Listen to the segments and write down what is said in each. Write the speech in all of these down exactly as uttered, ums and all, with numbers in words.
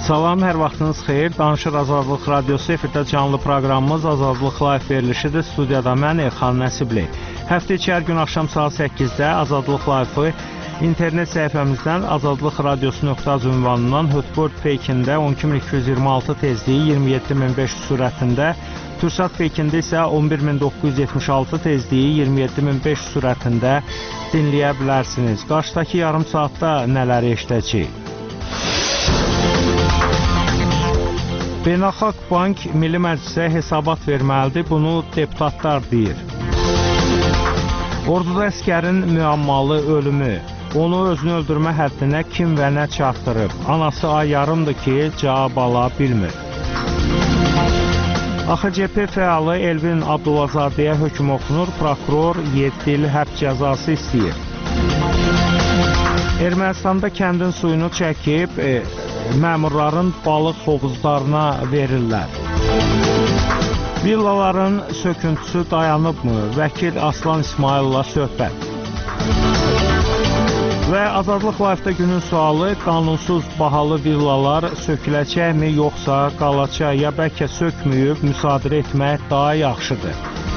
Salam, hər vaxtınız xeyir. Danışır Azadlıq Radiosu efirdə canlı proqramımız Azadlıq Live verilişidir. Studiyada mən Elxan Nəsibli. Həftə içi hər gün axşam saat səkkizdə Azadlıq Live-ı internet səhifəmizdən azadlıq radiosu nöqtə az ünvanından Hotbird Peykində on iki min iki yüz iyirmi altı tezliyi iyirmi yeddi min beş yüz sürətində, Türksat Peykində isə on bir min doqquz yüz yetmiş altı tezliyi iyirmi yeddi min beş yüz sürətində dinləyə bilərsiniz. Qarşıdakı yarım saatda nələri eşidəcəyik? Beynəlxalq Bank Milli Məclisə hesabat verməlidir, bunu deputatlar deyir. Orduda əskərin müəmmalı ölümü, onu özünü öldürmə həddinə kim və nə çatdırıb? Anası ay yarımdır ki, cavab ala bilmir. A X C P fəalı Elvin Abdulazadəyə hökm oxunur, prokuror yeddi il həbs cəzası istəyir. Ermənistanda kəndin suyunu çəkib, e, məmurların balıq hovuzlarına verirlər. Villaların söküntüsü dayanıbmı? Vəkil Aslan İsmayılla söhbət. Və Azadlıq Live-da günün sualı, qanunsuz bahalı villalar söküləcəkmi, yoxsa qalacaq, ya bəlkə sökməyib müsadirə etmək daha yaxşıdır?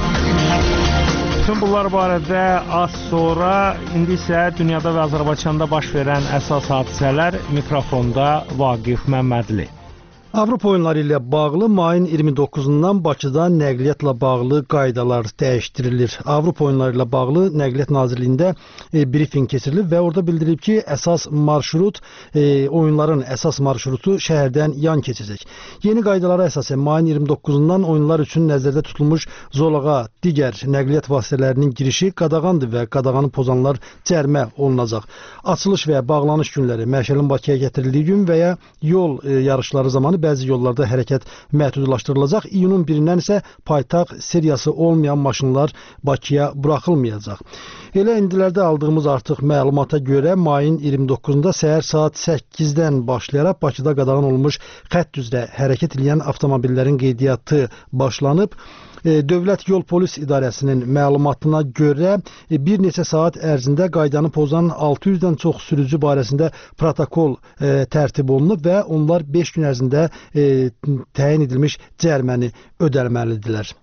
Bütün bunlar barədə az sonra, indi isə dünyada və Azərbaycanda baş verən əsas hadisələr, mikrofonda Vaqif Məmmədli. Avropa oyunları ilə bağlı mayın iyirmi doqquzundan Bakıda nəqliyyatla bağlı qaydalar dəyişdirilir. Avropa oyunları ilə bağlı Nəqliyyat Nazirliyində e, briefing keçirilib və orada bildirilib ki, əsas marşrut, e, oyunların əsas marşrutu şəhərdən yan keçəcək. Yeni qaydalara əsasən mayın iyirmi doqquzundan oyunlar üçün nəzərdə tutulmuş zolağa digər nəqliyyat vasitələrinin girişi qadağandır və qadağanı pozanlar cərimə olunacaq. Açılış və bağlanış günləri məşəlin Bakıya gətirildiyi gün və ya yol e, yarışları zamanı bəzi yollarda hərəkət məhdudlaşdırılacaq. İyunun birindən isə paytaxt seriyası olmayan maşınlar Bakıya buraxılmayacaq. Elə indilərdə aldığımız artıq məlumata görə mayın iyirmi doqquzunda səhər saat səkkizdən başlayaraq Bakıda qadağan olmuş xətt üzrə hərəkət edən avtomobillərin qeydiyyatı başlanıb. Dövlət Yol Polis İdarəsinin məlumatına görə bir neçə saat ərzində qaydanı pozan altı yüzdən çox sürücü barəsində protokol e, tərtib olunub və onlar beş gün ərzində e, təyin edilmiş cəriməni ödəməlidirlər.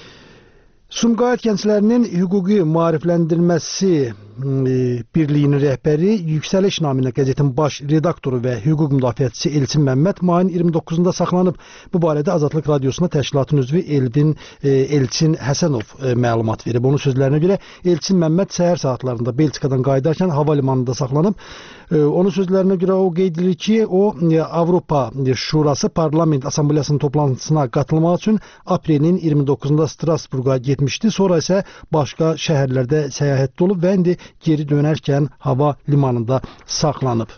Sumqayıt Gənclərinin Hüquqi Maarifləndirməsi Birliyinin rəhbəri, Yüksəliş naminə qəzetin baş redaktoru və hüquq müdafiəçisi Elçin Məmməd mayın iyirmi doqquzunda saxlanıb. Bu barədə Azadlıq Radiosuna təşkilatın üzvü Elvin e, Elçin Həsənov e, məlumat verib. Onun sözlərinə görə Elçin Məmməd səhər saatlarında Belçikadan qayıdarkən hava limanında saxlanıb. E, onun sözlərinə görə o qeyd edilir ki, o e, Avropa Şurası Parlament Assambleyasının toplantısına qatılmaq üçün aprelin iyirmi doqquzunda Strasburqa getmişdi. Sonra isə başqa şəhərlərdə səyahətdə olub və indi geri dönərkən hava limanında saxlanıb.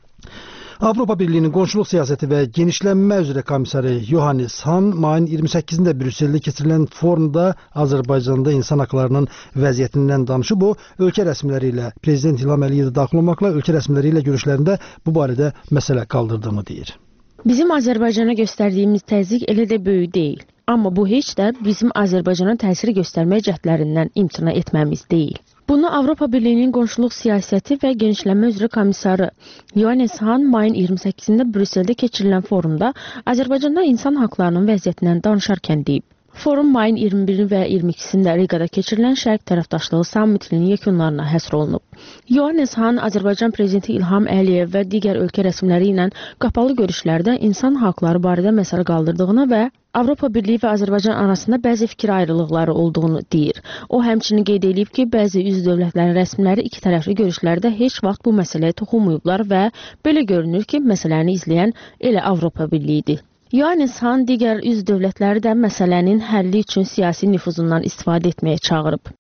Avropa Birliyinin qonşuluq siyasəti və genişlənmə üzrə komissarı Yohannes Han mayın iyirmi səkkizində Brüsseldə keçirilən forumda Azərbaycanda insan haqlarının vəziyyətindən danışıb. O, ölkə rəsmiləri ilə, Prezident İlham Əliyev də daxil olmaqla ölkə rəsmiləri ilə görüşlərində bu barədə məsələ qaldırdığını deyir. Bizim Azərbaycana göstərdiyimiz təzyiq elə də böyük deyil. Amma bu heç də bizim Azərbaycana təsir göstərmək cəhdlərindən imtina etməmiz deyil. Bunu Avropa Birliyinin qonşuluq siyasəti və genişlənmə üzrə komissarı Yohannes Han mayın iyirmi səkkizində Brüsseldə keçirilən forumda Azərbaycanda insan haqlarının vəziyyətindən danışarkən deyib. Forum mayın iyirmi biri və iyirmi ikisində Riqada keçirilən Şərq tərəfdaşlığı sammitinin yekunlarına həsr olunub. Yohannes Han Azərbaycan Prezidenti İlham Əliyev və digər ölkə rəsmiləri ilə qapalı görüşlərdə insan haqları barədə məsələ qaldırdığını və Avropa Birliyi və Azərbaycan arasında bəzi fikir ayrılıqları olduğunu deyir. O həmçinin qeyd edib ki, bəzi üzv dövlətlərin rəsmiləri iki tərəfli görüşlərdə heç vaxt bu məsələyə toxunmayıblar və belə görünür ki, məsələni izləyən elə Avropa Birliyidir. Yohannes Han digər üzv dövlətləri də məsələnin həlli üçün siyasi nüfuzundan istifadə etməyə çağırıb.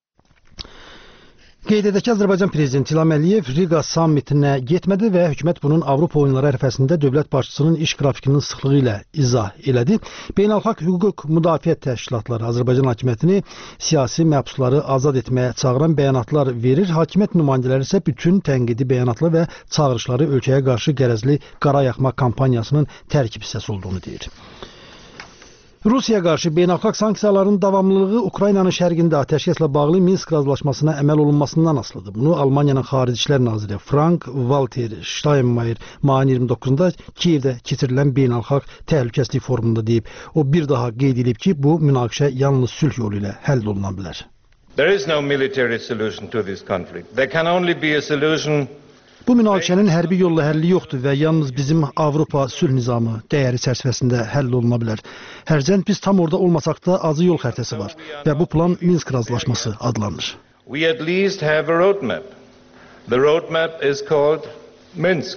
Qeyd edək ki, Azərbaycan Prezidenti İlham Əliyev Riqa sammitinə getmədi və hökumət bunun Avropa oyunları ərəfəsində dövlət başçısının iş qrafikinin sıxlığı ilə izah elədi. Beynəlxalq hüquq müdafiə təşkilatları Azərbaycan hakimiyyətini siyasi məhbusları azad etməyə çağıran bəyanatlar verir. Hakimiyyət nümayəndələri isə bütün tənqidi bəyanatlar və çağırışları ölkəyə qarşı qərəzli qara yaxma kampaniyasının tərkib hissəsi olduğunu deyir. Rusiyaya qarşı beynəlxalq sanksiyaların davamlılığı Ukraynanın şərqində atəşkəslə bağlı Minsk razılaşmasına əməl olunmasından asılıdır. Bunu Almaniyanın Xarici İşlər naziri Frank-Walter Steinmeier mayın iyirmi doqquzunda Kiyevdə keçirilən beynəlxalq təhlükəsizlik forumunda deyib. O bir daha qeyd edib ki, bu münaqişə yalnız sülh yolu ilə həll oluna bilər. There is no military solution to this conflict. There can only be a solution. Bu münaqişənin hərbi yolla həlli yoxdur və yalnız bizim Avropa sülh nizamı dəyəri çərçivəsində həll oluna bilər. Hərçənd biz tam orada olmasaq da azı yol xəritəsi var və bu plan Minsk razılaşması adlanır. We at least have a roadmap. The roadmap is called Minsk.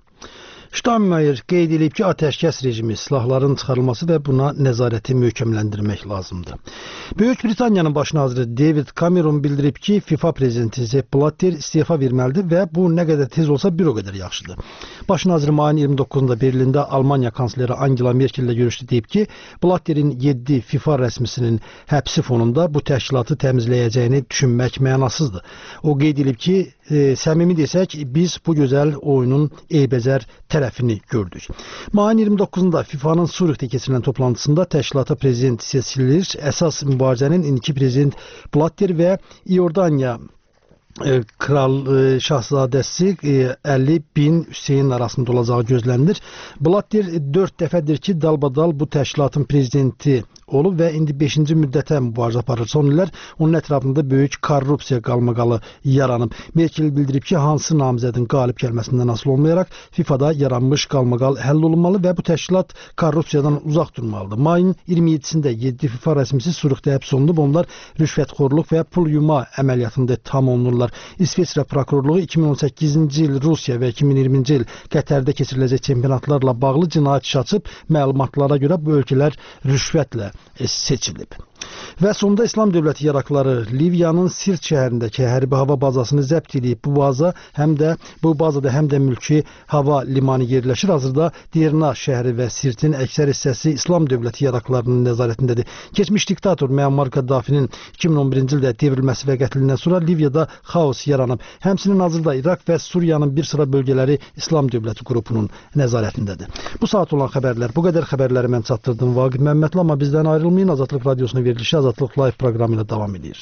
Steinmeier qeyd edib ki, atəşkəs rejimi, silahların çıxarılması və buna nəzarəti möhkəmləndirmək lazımdır. Böyük Britaniyanın baş naziri David Cameron bildirib ki, FIFA prezidenti Sepp Blatter istefa verməlidir və bu nə qədər tez olsa bir o qədər yaxşıdır. Baş naziri mayın iyirmi doqquzunda Berlində Almaniya kansleri Angela Merkel ilə görüşdü, deyib ki, Blatterin yeddi FIFA rəsmisinin həbsi fonunda bu təşkilatı təmizləyəcəyini düşünmək mənasızdır. O qeyd edib ki, e, səmimi desək, biz bu gözəl oyunun eybəcər tərəfini gördük. Mayın iyirmi doqquzunda FIFA'nın Surixdə keçirilən toplantısında təşkilata prezident seçilir. Əsas mübarizənin indiki prezident Blatter və İordaniya e, kral e, şahzadəsi e, əlli bin Hüseyin arasında olacağı gözlənilir. Blatter dörd dəfədir ki, dalbadal bu təşkilatın prezidenti olub və indi beşinci müddətə mübarizə aparır. Son illər onun ətrafında böyük korrupsiya qalmaqalı yaranıb. Merkel bildirib ki, hansı namizədin qalib gəlməsindən asılı olmayaraq FIFA'da yaranmış qalmaqal həll olunmalı və bu təşkilat korrupsiyadan uzaq durmalıdır. Mayın iyirmi yeddisində yeddi FIFA rəsmisi Surixdə həbs olunub. Onlar rüşvətxorluq və pul yuma əməliyyatında tam olunurlar. İsveçrə prokurorluğu iki min on səkkizinci il Rusiya və iki min iyirminci il Qətərdə keçiriləcək çempionatlarla bağlı cinayət işi açıb, məlumatlara görə bu ölkələr rüşvətlə seçilib. Və sonda İslam dövləti yarakları Liviyanın Sirt şəhərindəki hərbi hava bazasını zəbt edib. Bu baza həm də bu bazada həm də mülki hava limanı yerləşir. Hazırda Derna şəhəri və Sirtin əksər hissəsi İslam dövləti yaraklarının nəzarətindədir. Keçmiş diktator Muammar Qaddafinin iki min on birinci ildə devrilməsi və qətlindən sonra Liviyada xaos yaranıb. Həmçinin hazırda İraq və Suriyanın bir sıra bölgələri İslam dövləti qrupunun nəzarətindədir. Bu saat olan xəbərlər, bu qədər xəbərləri mən çatdırdım. Vaqif Məmmədli, amma bizdən ayrılmayın. Azadlıq Radiosunu verilişi Azadlıq Live proqramı ilə davam edir.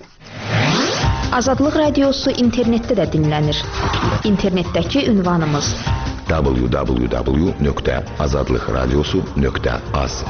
Azadlıq Radiosu internetdə də dinlənir. İnternetdəki ünvanımız w w w nöqtə azadlıq radiosu nöqtə az.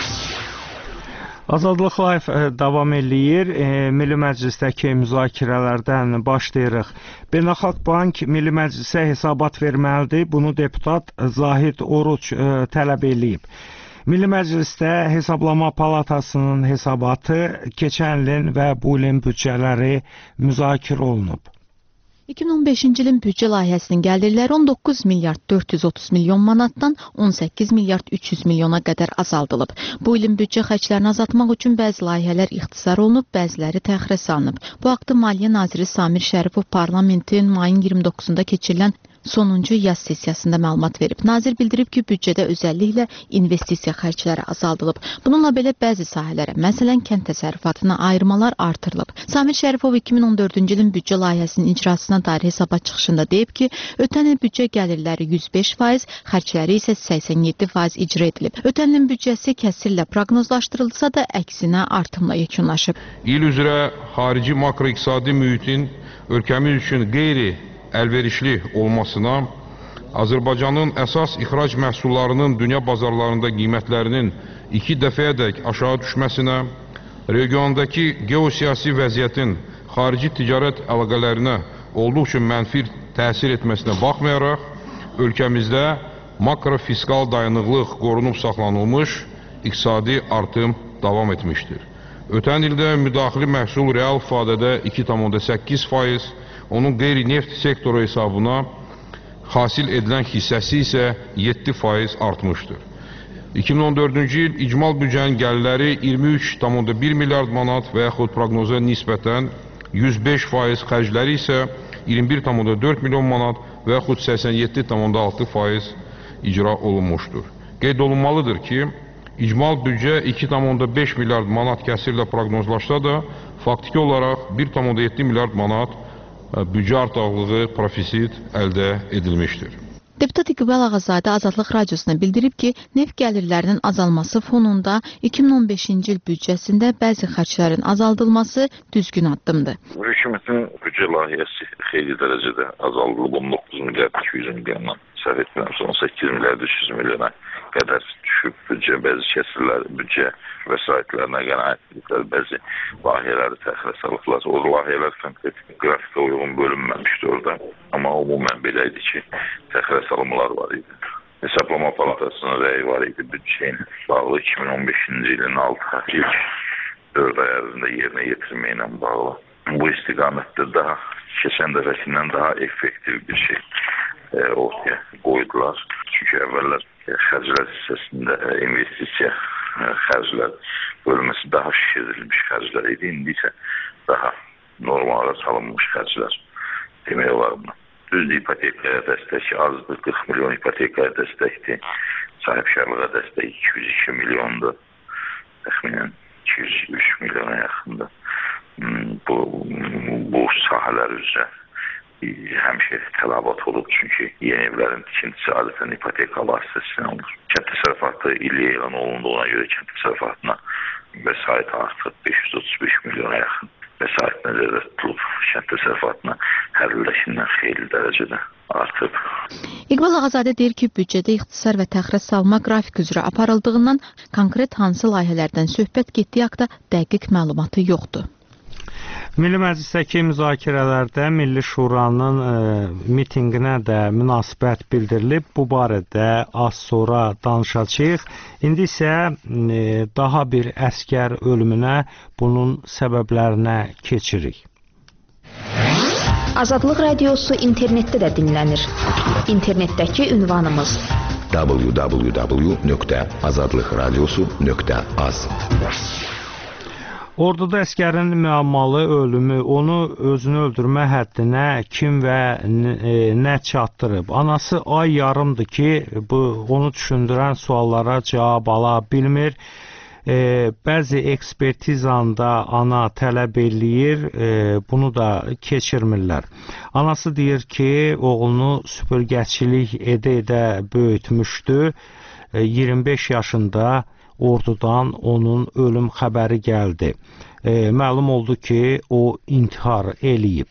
Azadlıq Live davam eləyir. E, Milli Məclisdəki müzakirələrdən başlayırıq. Beynəlxalq Bank Milli Məclisə hesabat verməlidir. Bunu deputat Zahid Oruç e, tələb eləyib. Milli Məclisdə Hesablama Palatasının hesabatı keçən ilin və bu ilin büdcələri müzakirə olunub. iki min on beşinci ilin büdcə layihəsinin gəlirləri on doqquz milyard dörd yüz otuz milyon manatdan on səkkiz milyard üç yüz milyona qədər azaldılıb. Bu ilin büdcə xərclərini azaltmaq üçün bəzi layihələr ixtisar olunub, bəziləri təxirə salınıb. Bu haqda Maliyyə naziri Samir Şərifov parlamentin mayın iyirmi doqquzunda keçirilən sonuncu yaz sessiyasında məlumat verib. Nazir bildirib ki, büdcədə özəlliklə investisiya xərcləri azaldılıb. Bununla belə bəzi sahələrə, məsələn, kənd təsərrüfatına ayırmalar artırılıb. Samir Şərifov iki min on dördüncü ilin büdcə layihəsinin icrasına dair hesabat çıxışında deyib ki, ötən il büdcə gəlirləri yüz beş faiz, xərcləri isə səksən yeddi faiz icra edilib. Ötən ilin büdcəsi kəsirlə proqnozlaşdırılsa da əksinə artımla yekunlaşıb. İl üzrə xarici makroiqtisadi mühitin ölkəmiz üçün qeyri əlverişli olmasına, Azərbaycanın əsas ixrac məhsullarının dünya bazarlarında qiymətlərinin iki dəfəyədək aşağı düşməsinə, regiondakı geosiyasi vəziyyətin xarici ticarət əlaqələrinə olduqca mənfi təsir etməsinə baxmayaraq, ölkəmizdə makrofiskal dayanıqlıq qorunub saxlanılmış, iqtisadi artım davam etmişdir. Ötən ildə müdaxili məhsul real ifadədə iki tam onda səkkiz faiz, onun qeyri-neft sektoru hesabına hasil edilən hissəsi isə yeddi faiz artmışdır. iki min on dördüncü il icmal büdcənin gəlirləri iyirmi üç tam onda bir milyard manat və yaxud proqnoza nisbətən yüz beş faiz, xərcləri isə iyirmi bir tam onda dörd milyon manat və yaxud səksən yeddi tam onda altı faiz icra olunmuşdur. Qeyd olunmalıdır ki, icmal büdcə iki tam onda beş milyard manat kəsirlə proqnozlaşsa da, faktiki olaraq bir tam onda yeddi milyard manat büdcə artıqlığı, profisit əldə edilmişdir. Deputat İqbal Ağazadə Azadlıq Radiosuna bildirib ki, neft gəlirlərinin azalması fonunda iki min on beşinci il büdcəsində bəzi xərclərin azaldılması düzgün addımdır. Hökumətin büdcə layihəsi xeyli dərəcədə azaldılıb, on doqquz milyard iki yüz milyondan səhv etmirəmsə on səkkiz milyard üç yüz milyona qədər düşüb. Büdcə bəzi kəsrlər, büdcə vəsaitlərinə qənaətliklər, bəzi layihələri təxirə salıblar. O layihələr konkret qrafikə uyğun bölünməmişdi orada. Amma umumən belə idi ki, təxirə salımlar var idi. Hesablama palatasının rəyi var idi. Büdcə ilə bağlı iki min on beşinci ilin altı ilk dörd ay ərzində yerinə yetirməklə bağlı. Bu istiqamətdə daha keçən dəfəkindən daha effektiv bir şey e, ortaya qoydular. Çünki əvvəllər e, xərclər hissəsində e, investisiya e, xərclər bölməsi daha şişirilmiş xərclər idi. İndi isə daha normala salınmış xərclər demək olar mı? Düzdür, ipotekaya dəstək azdır, qırx milyon ipotekaya dəstəkdir. Sahibkarlığa dəstək iki yüz iki milyondur. Təxminən iki yüz üç milyona yaxındır. Bu, bu sahələr üzrə həmişə tələbat olub, çünki yeni evlərin tikintisi adətən ipoteka vasitəsilə olur. Kənd təsərrüfatı ili elan olundu, ona görə kənd təsərrüfatına vəsait artıq beş yüz otuz beş milyona yaxın vəsait nəzərdə tutulub. Kənd təsərrüfatına hər illəşindən xeyli dərəcədə artıb. İqbal Ağazadə deyir ki, büdcədə ixtisar və təxirə salma qrafik üzrə aparıldığından konkret hansı layihələrdən söhbət getdiyi haqda dəqiq məlumatı yoxdur. Milli Məclisdəki müzakirələrdə Milli Şuranın e, mitinqinə də münasibət bildirilib. Bu barədə az sonra danışacağıq. İndi isə e, daha bir əskər ölümünə, bunun səbəblərinə keçirik. Azadlıq Radiosu internetdə də dinlənir. İnternetdəki ünvanımız w w w nöqtə azadlıq radiosu nöqtə az. Orduda əskərin müəmmalı ölümü onu özünü öldürmə həddinə kim və nə çatdırıb? Anası ay yarımdır ki, bu onu düşündürən suallara cavab ala bilmir. E, bəzi ekspertizanda ana tələb eləyir, e, bunu da keçirmirlər. Anası deyir ki, oğlunu süpürgəçilik edə-edə böyütmüşdü. E, iyirmi beş yaşında ordudan onun ölüm xəbəri gəldi. E, məlum oldu ki, o intihar eləyib.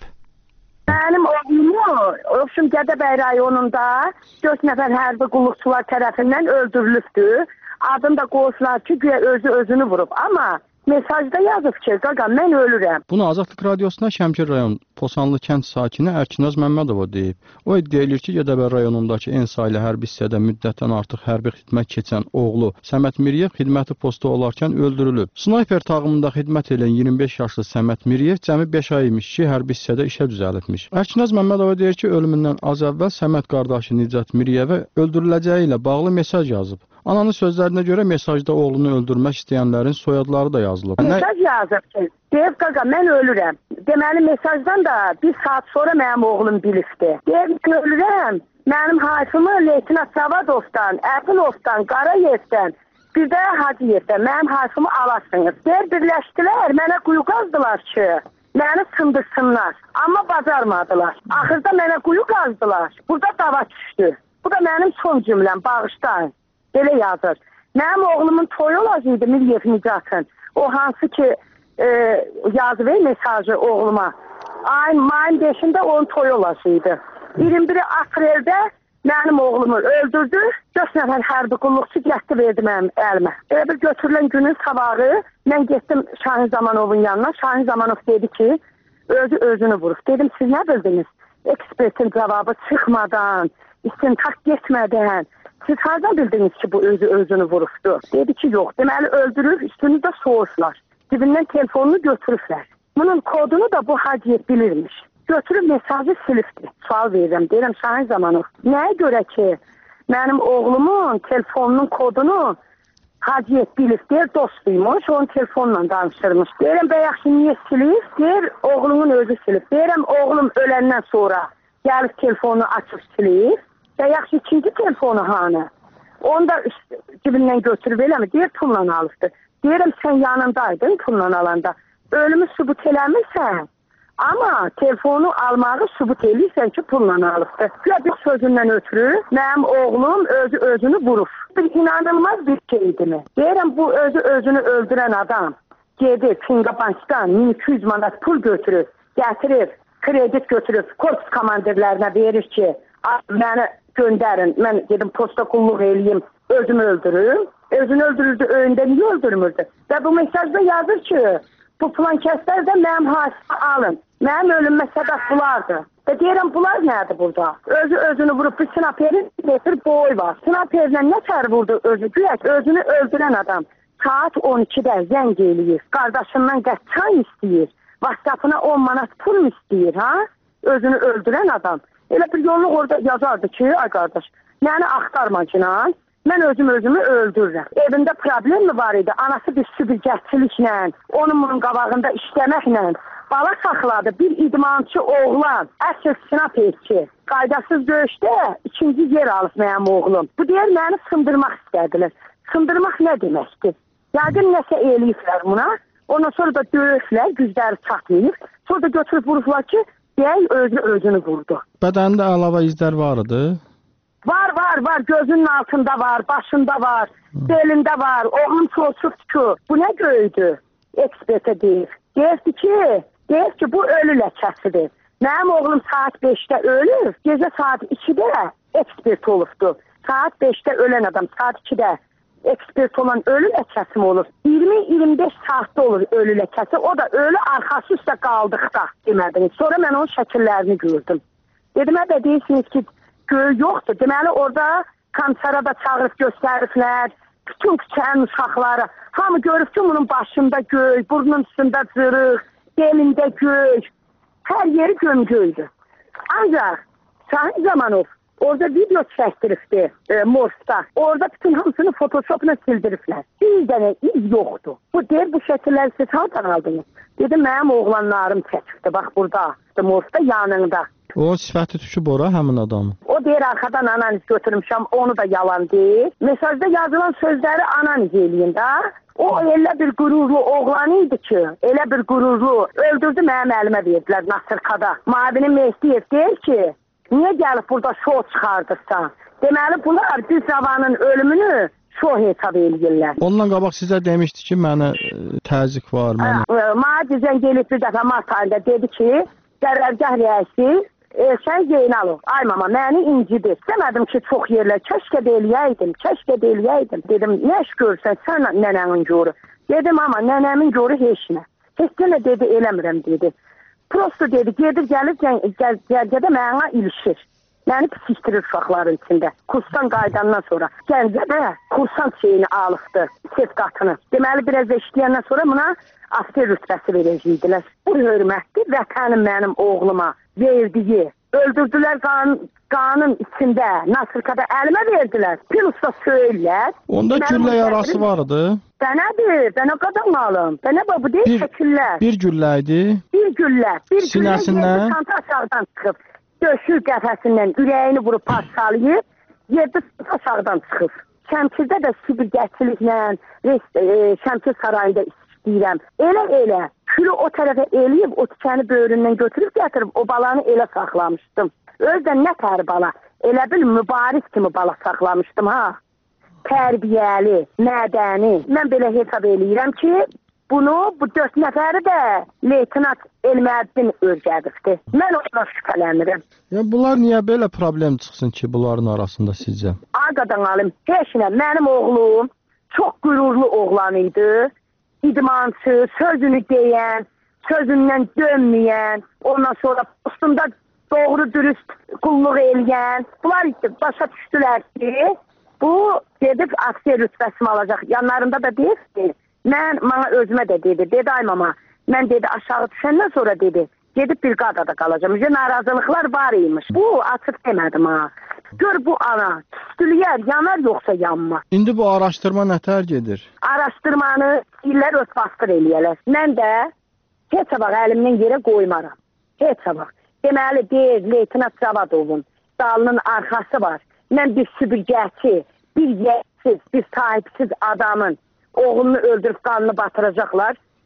Mənim oğlumu Gədəbəy rayonunda dörd nəfər hərbi qulluqçular tərəfindən öldürülübdü. Adını da qoysalar ki, güya özü özünü vurub. Amma mesajda yazıb ki, qaqa, mən ölürəm. Bunu Azadlıq Radiosuna Şəmkir rayon Posanlı kənd sakini Ərkinaz Məmmədova deyib. O iddia edir ki, Gədəbəy rayonundakı Ensaylı hərbi hissədə müddətdən artıq hərbi xidmət keçən oğlu Səməd Miriyev xidməti postu olarkən öldürülüb. Snayper tağımında xidmət edən iyirmi beş yaşlı Səməd Miriyev cəmi beş ay imiş ki, hərbi hissədə işə düzəlibmiş. Ərkinaz Məmmədova deyir ki, ölümündən az əvvəl Səməd qardaşı Nicət Miriyevə öldürüləcəyi ilə bağlı mesaj yazıb. Ananın sözlərinə görə mesajda oğlunu öldürmək istəyənlərin soyadları da yazılıb. Mesaj yazıb ki, deyib qaqa, mən ölürəm. Deməli, mesajdan da bir saat sonra mənim oğlum bilifdi. Deyib, mən ölürəm. Mənim hayfımı Leytinat Savadovdan, Əqilovdan, Qarayevdən, bir də Hacıyevdən mənim hayfımı alasınız. Deyib, birləşdilər, mənə quyu qazdılar ki, məni sındırsınlar. Amma bacarmadılar. Axırda mənə quyu qazdılar. Burada dava düşdü. Bu da mənim son cümləm, bağışlayın. Belə yazır. Mənim oğlumun toyu olacaqdı Miriyev Nicatın. O hansı ki e, yazı və mesajı oğluma. Ayın mayın beşində onun toyu olacaqdı. iyirmi biri apreldə mənim oğlumu öldürdü. dörd nəfər hərbi qulluqçu getdi verdi mənim əlimə. Elə bir götürülən günün sabahı mən getdim Şahin Zamanovun yanına. Şahin Zamanov dedi ki, özü özünü vurub. Dedim, siz nə bildiniz? Ekspertin cavabı çıxmadan, istintaq getmədən. Siz hardan bildiniz ki, bu özü özünü vurubdu? Dedi ki, yox. Deməli, öldürür, üstünü də soğurlar. Cibindən telefonunu götürürlər. Bunun kodunu da bu Hacıyev bilirmiş. Götürüb mesajı silifdi. Sual verirəm, deyirəm, Şahin Zamanov. Nəyə görə ki, mənim oğlumun telefonunun kodunu Hacıyev bilib, deyir, dostuymuş, onun telefonla danışırmış. Deyirəm, bəyəxşi niyə silif? Deyir, oğlumun özü silif. Deyirəm, oğlum öləndən sonra gəlib telefonunu açıb silif. Və yaxşı ikinci telefonu hanı? Onu da cibindən götürüb eləmi? Deyir, pulla alıbdı. Deyirəm, sən yanındaydın pulla alanda. Ölümü sübut eləmirsən. Amma telefonu almağı sübut eləyirsən ki, pulla alıbdır. Güya bir sözündən ötürü mənim oğlum özü özünü vurur. Bir inanılmaz bir şeydir mi? Deyirəm, bu özü özünü öldürən adam gedir Pingabankdan min iki yüz manat pul götürür, gətirir, kredit götürür, korpus komandirlərinə verir ki, məni göndərin, mən dedim posta qulluq eləyim, özümü öldürürüm. Özünü öldürürdü, öyündə niyə öldürmürdü? Və bu mesajda yazır ki, bu plan kəslər də mənim hasibə alın. Mənim ölünmə səbəb bulardı. Və deyirəm, bunlar nədir burada? Özü özünü vurub, bir snaperin bir boy var. Snaperlə nə tər vurdu özü? Güya özünü öldürən adam saat on ikidə zəng eləyir. Qardaşından qəççan istəyir. WhatsApp-ına on manat pul mu istəyir, ha? Özünü öldürən adam. Elə bir yolluq orada yazardı ki, ay qardaş, məni axtarma cinan. Mən özüm özümü öldürürəm. Evində problem mi var idi? Anası bir sübürgətçiliklə, onun bunun qabağında işləməklə bala saxladı. Bir idmançı oğlan, əsl snaperçi. Qaydasız döyüşdə ikinci yer alıb mənim oğlum. Bu deyir, məni sındırmaq istədilər. Sındırmaq nə deməkdir? Yəqin nəsə eləyiblər buna. Ondan sonra da döyüşlər, gücləri çatmayıb. Sonra da götürüb vurublar ki, deyək özü özünü vurdu. Bədənində əlavə izlər var idi? Var, var, var. Gözünün altında var, başında var, belində var. Oğlum çoxsuzdur ki, bu nə göydü? Ekspertə deyir. Deyir ki, deyir ki, bu ölü ləkəsidir. Mənim oğlum saat beşdə ölür, gecə saat ikidə ekspert olubdu. Saat beşdə ölən adam, saat ikidə ekspert olan ölü ləkəsi mi olur? iyirmi iyirmi beş saatda olur ölü ləkəsi. O da ölü arxası üstə qaldıqda demədiniz. Sonra mən onun şəkillərini gördüm. Dedim, hədə deyirsiniz ki, göy yoxdur. Deməli, orada konsara da çağırıb göstəriblər. Bütün küçənin uşaqları. Hamı görüb ki, bunun başında göy, burnun üstündə cırıq, belində göy. Hər yeri gömgöydü. Ancaq Şahin Zamanov orada video çəkdiribdi e, Morsta. Orada bütün hamısını Photoshop'la sildiriblər. Bir dənə iz yoxdur. Bu deyir, bu şəkilləri siz hardan aldınız? Dedim, mənim oğlanlarım çəkibdi. Bax, burada, Morsta yanında. O sifəti düşüb ora həmin adamı. O deyir, arxadan analiz götürmüşəm, onu da yalan deyir. Mesajda yazılan sözləri analiz eləyin də. O elə bir qürurlu oğlan idi ki, elə bir qürurlu. Öldürdü, mənim əlimə verdilər Nasırkada. Mavinin Mehdiyev deyir ki, niyə gəlib burada şov çıxardırsan? Deməli, bunlar düz zavanın ölümünü şov hesab eləyirlər. Ondan qabaq sizə demişdi ki, mənə e, təzyiq var. Mənə. Mənə dizən gelib bir dəfə mart ayında dedi ki, qərargah rəisi, E, sən Zeynalov, ay mama, məni incidir. Demədim ki, çox yerlər, kəşkə də eləyəydim, kəşkə də eləyəydim. Dedim, nə iş görsən, sən nənəmin görü. Dedim, ama nənəmin görü heç nə. Heç nə dedi, eləmirəm, dedi. Prosto dedi, gedir, gəlir, Gəncədə mənə ilişir. Məni pisikdirir uşaqların içində. Kursdan qaydandan sonra. Gəncədə kursan şeyini alıbdı, sertifikatını. Deməli, biraz eşləyəndən sonra buna asker rütbəsi verəcəydilər. Bu hörmətdir, vətənim mənim oğluma verdiyi. Öldürdülər qanun, qanun içində, Nasırkada əlimə verdilər. Bir usta söyləyər. Onda güllə yarası vardı. Bənədir, bənə qadan alım. Bənə bu deyil, şəkillər. Bir güllə idi. Bir güllə. Bir sinəsindən. Güllə çanta aşağıdan çıxıb. Döşür qəfəsindən ürəyini vurub parçalayıb, yerdə aşağıdan çıxıb. Şəmkirdə də sübürgətçiliklə, e, Şəmkir sarayında istəyirəm. Elə-elə külü o tərəfə eləyib, o tikəni böyründən götürüb gətirib, o balanı elə saxlamışdım. Özdən nə tər bala? Elə bil mübariz kimi bala saxlamışdım, ha? Tərbiyəli, mədəni. Mən belə hesab eləyirəm ki, bunu, bu dörd nəfəri də Leytinat Elməddin örgədibdir. Mən ondan şübhələnirəm. Ya bunlar niyə belə problem çıxsın ki, bunların arasında sizcə? Ağadan alım, heç nə. Mənim oğlum çox qürurlu oğlan idi. İdmançı, sözünü deyən, sözündən dönməyən, ondan sonra postunda doğru dürüst qulluq eləyən. Bunlar başa düşdülər ki, bu gedib asker rütbəsini alacaq. Yanlarında da deyir ki, mən, bana özümə də dedi, dedi ay mama, mən dedi aşağı düşəndən sonra dedi, gedib bir qadada qalacam. Üzə narazılıqlar var imiş. Bu açıq demədim ha. Gör bu ana, tüstülüyər, yanar yoxsa yanmaz. İndi bu araşdırma nətər gedir? Araşdırmanı illər öz bastır eləyələr. Mən də heç vaxt əlimdən yerə qoymaram. Heç vaxt. Deməli, deyir, Leytinat Zavadovun dalının arxası var. Mən bir sübürgəçi, bir yersiz, bir sahipsiz adamın oğlunu öldürüb qanını batıracaqlar.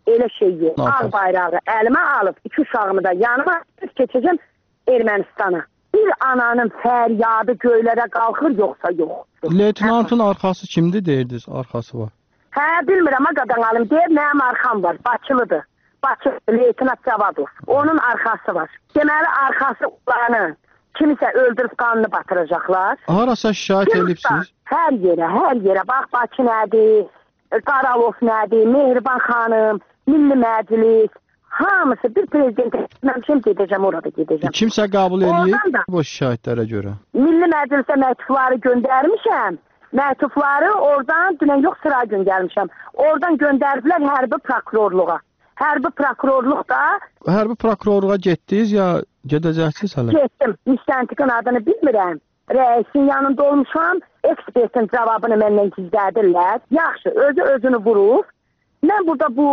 elə şey yox. Ağ bayrağı əlimə alıb, iki uşağımı da yanıma keçəcəm Ermənistana. Bir ananın fəryadı göylərə qalxır, yoxsa yox. Leytenantın arxası kimdir deyirdiniz? Arxası var. Hə, bilmirəm, qadan alım deyib, mənim arxam var, Bakılıdır. Bakı Leytenant Cavadov. Onun arxası var. Deməli, arxası olanı kimisə öldürüb qanını batıracaqlar. Harasa şikayət edibsiniz? Hər yerə, hər yerə. Bax, Bakı nədir, Qaralov nədir, Mehriban xanım, Milli Məclis, hamısı bir prezidentə getməmişəm, gedəcəm, orada gedəcəm. Kimsə qəbul edib bu şikayətlərə görə? Milli Məclisə məktubları göndərmişəm. Məktubları oradan, dünən yox, sıra gün gəlmişəm. Oradan göndərdilər hərbi prokurorluğa. Hərbi prokurorluq da... Hərbi prokurorluğa getdiniz ya gedəcəksiniz hələ? Getdim. Müstəntiqin adını bilmirəm. Rəisin yanında olmuşam. Ekspertin cavabını məndən gizlədirlər. Yaxşı, özü özünü vurur. Mən burada bu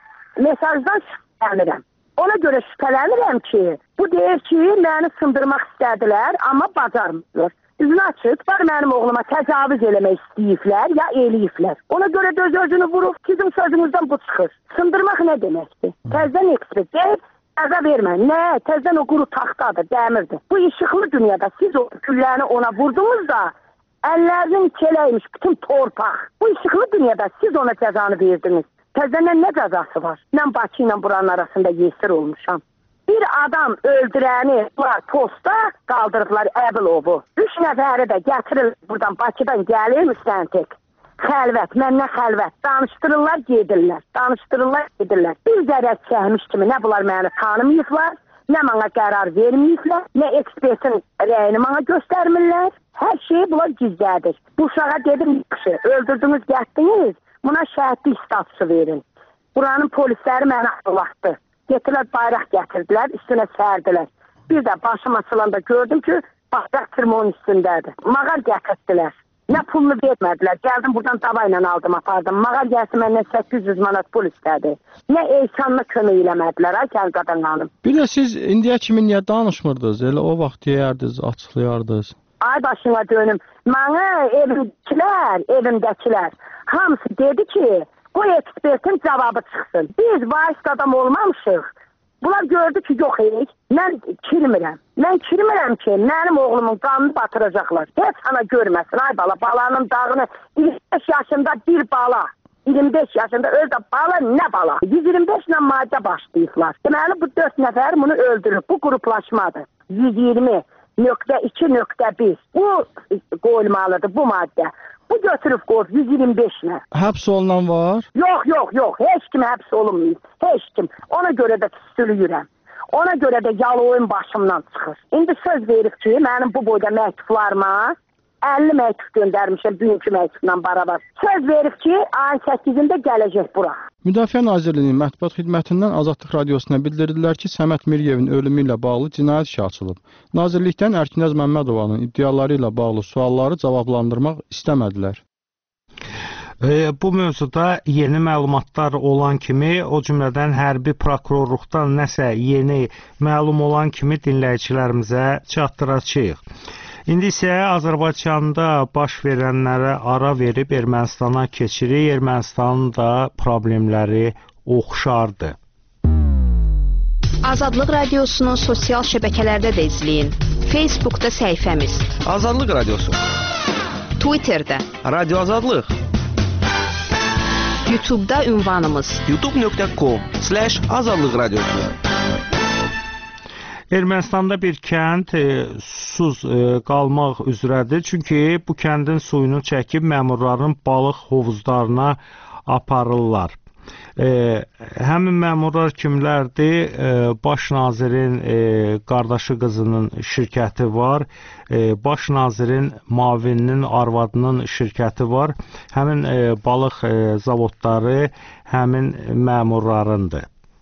mesajdan şübhələnirəm. Ona görə şübhələnirəm ki, bu deyir ki, məni sındırmaq istədilər, amma bacarmırlar. Üzünü açıq, var mənim oğluma təcavüz eləmək istəyiblər, ya eləyiblər. Ona görə də öz özünü vurub, sizin sözünüzdən bu çıxır. Sındırmaq nə deməkdir? Təzdən ekspert deyir, təzə vermə. Nə? Təzdən o quru taxtadır, dəmirdir. Bu işıqlı dünyada siz o külləni ona vurdunuz da, əllərinin keləymiş bütün torpaq. Bu işıqlı dünyada siz ona cəzanı verdiniz. Təzəndən nə cəzası var? Mən Bakı ilə buranın arasında yesir olmuşam. Bir adam öldürəni bunlar posta qaldırdılar Əbilovu. Üç nəfəri də gətirir buradan Bakıdan gəlir müstəntiq. Xəlvət, məndən xəlvət. Danışdırırlar, gedirlər. Danışdırırlar, gedirlər. Bir zərər çəkmiş kimi nə bunlar məni tanımayıblar, nə mənə qərar verməyiblər, nə ekspertin rəyini mənə göstərmirlər. Hər şeyi bunlar gizlədir. Bu uşağa dedim, yaxşı, öldürdünüz, gətdiniz, buna şəhidlik statusu verin. Buranın polisləri məni ağlatdı. Getirlər, bayraq gətirdilər, üstünə sərdilər. Bir də başım açılanda gördüm ki, bayraq tırmonun üstündədir. Mağar gətirdilər. Nə pulunu vermədilər. Gəldim buradan davayla aldım, apardım. Mağar gəlsin məndən səkkiz yüz manat pul istədi. Nə eysanla kömək eləmədilər, ay kəl qadan alım. Bir də siz indiyə kimi niyə danışmırdınız? Elə o vaxt deyərdiniz, açıqlayardınız. Ay başına dönüm. Mənə evimdəkilər, evimdəkilər hamısı dedi ki, bu ekspertin cavabı çıxsın. Biz vaist adam olmamışıq. Bunlar gördü ki, yox ey, mən kirmirəm. Mən kirmirəm ki, mənim oğlumun qanını batıracaqlar. Heç ana görməsin, ay bala, balanın dağını iyirmi beş yaşında bir bala. iyirmi beş yaşında öz də bala, nə bala? yüz iyirmi beş ilə maddə başlayıblar. Deməli, bu dörd nəfər bunu öldürüb. Bu qruplaşmadır. yüz iyirmi nöqtə iki nöqtə bir. Bu qoyulmalıdır, bu maddə. Bu götürüb qoyub yüz iyirmi beşlə. Həbs olunan var? Yox, yox, yox. Heç kim həbs olunmayıb. Heç kim. Ona görə də küsülüyürəm. Ona görə də yalı başımdan çıxır. İndi söz verib ki, mənim bu boyda məktublarıma əlli məktub göndərmişəm bugünkü məktubla barabar. Söz verib ki, ayın səkkizində gələcək bura. Müdafiə Nazirliyinin mətbuat xidmətindən Azadlıq Radiosuna bildirdilər ki, Səməd Miriyevin ölümü ilə bağlı cinayət işi açılıb. Nazirlikdən Ərkinəz Məmmədovanın iddiaları ilə bağlı sualları cavablandırmaq istəmədilər. E, bu mövzuda yeni məlumatlar olan kimi, o cümlədən hərbi prokurorluqdan nəsə yeni məlum olan kimi dinləyicilərimizə çatdıracağıq. İndi isə Azərbaycanda baş verənlərə ara verib Ermənistana keçirik. Ermənistanın da problemləri oxşardır. Azadlıq Radiosunu sosial şəbəkələrdə də izləyin. Facebookda səhifəmiz Azadlıq Radiosu, Twitterdə Radio Azadlıq, YouTube'da ünvanımız youtube nöqtə com slash azadlıq radiosu. Ermənistanda bir kənd e, susuz e, qalmaq üzrədir. Çünki bu kəndin suyunu çəkib məmurların balıq hovuzlarına aparırlar. E, həmin məmurlar kimlərdir? E, baş nazirin e, qardaşı qızının şirkəti var. E, baş nazirin mavininin arvadının şirkəti var. Həmin e, balıq e, zavodları həmin məmurlarındır.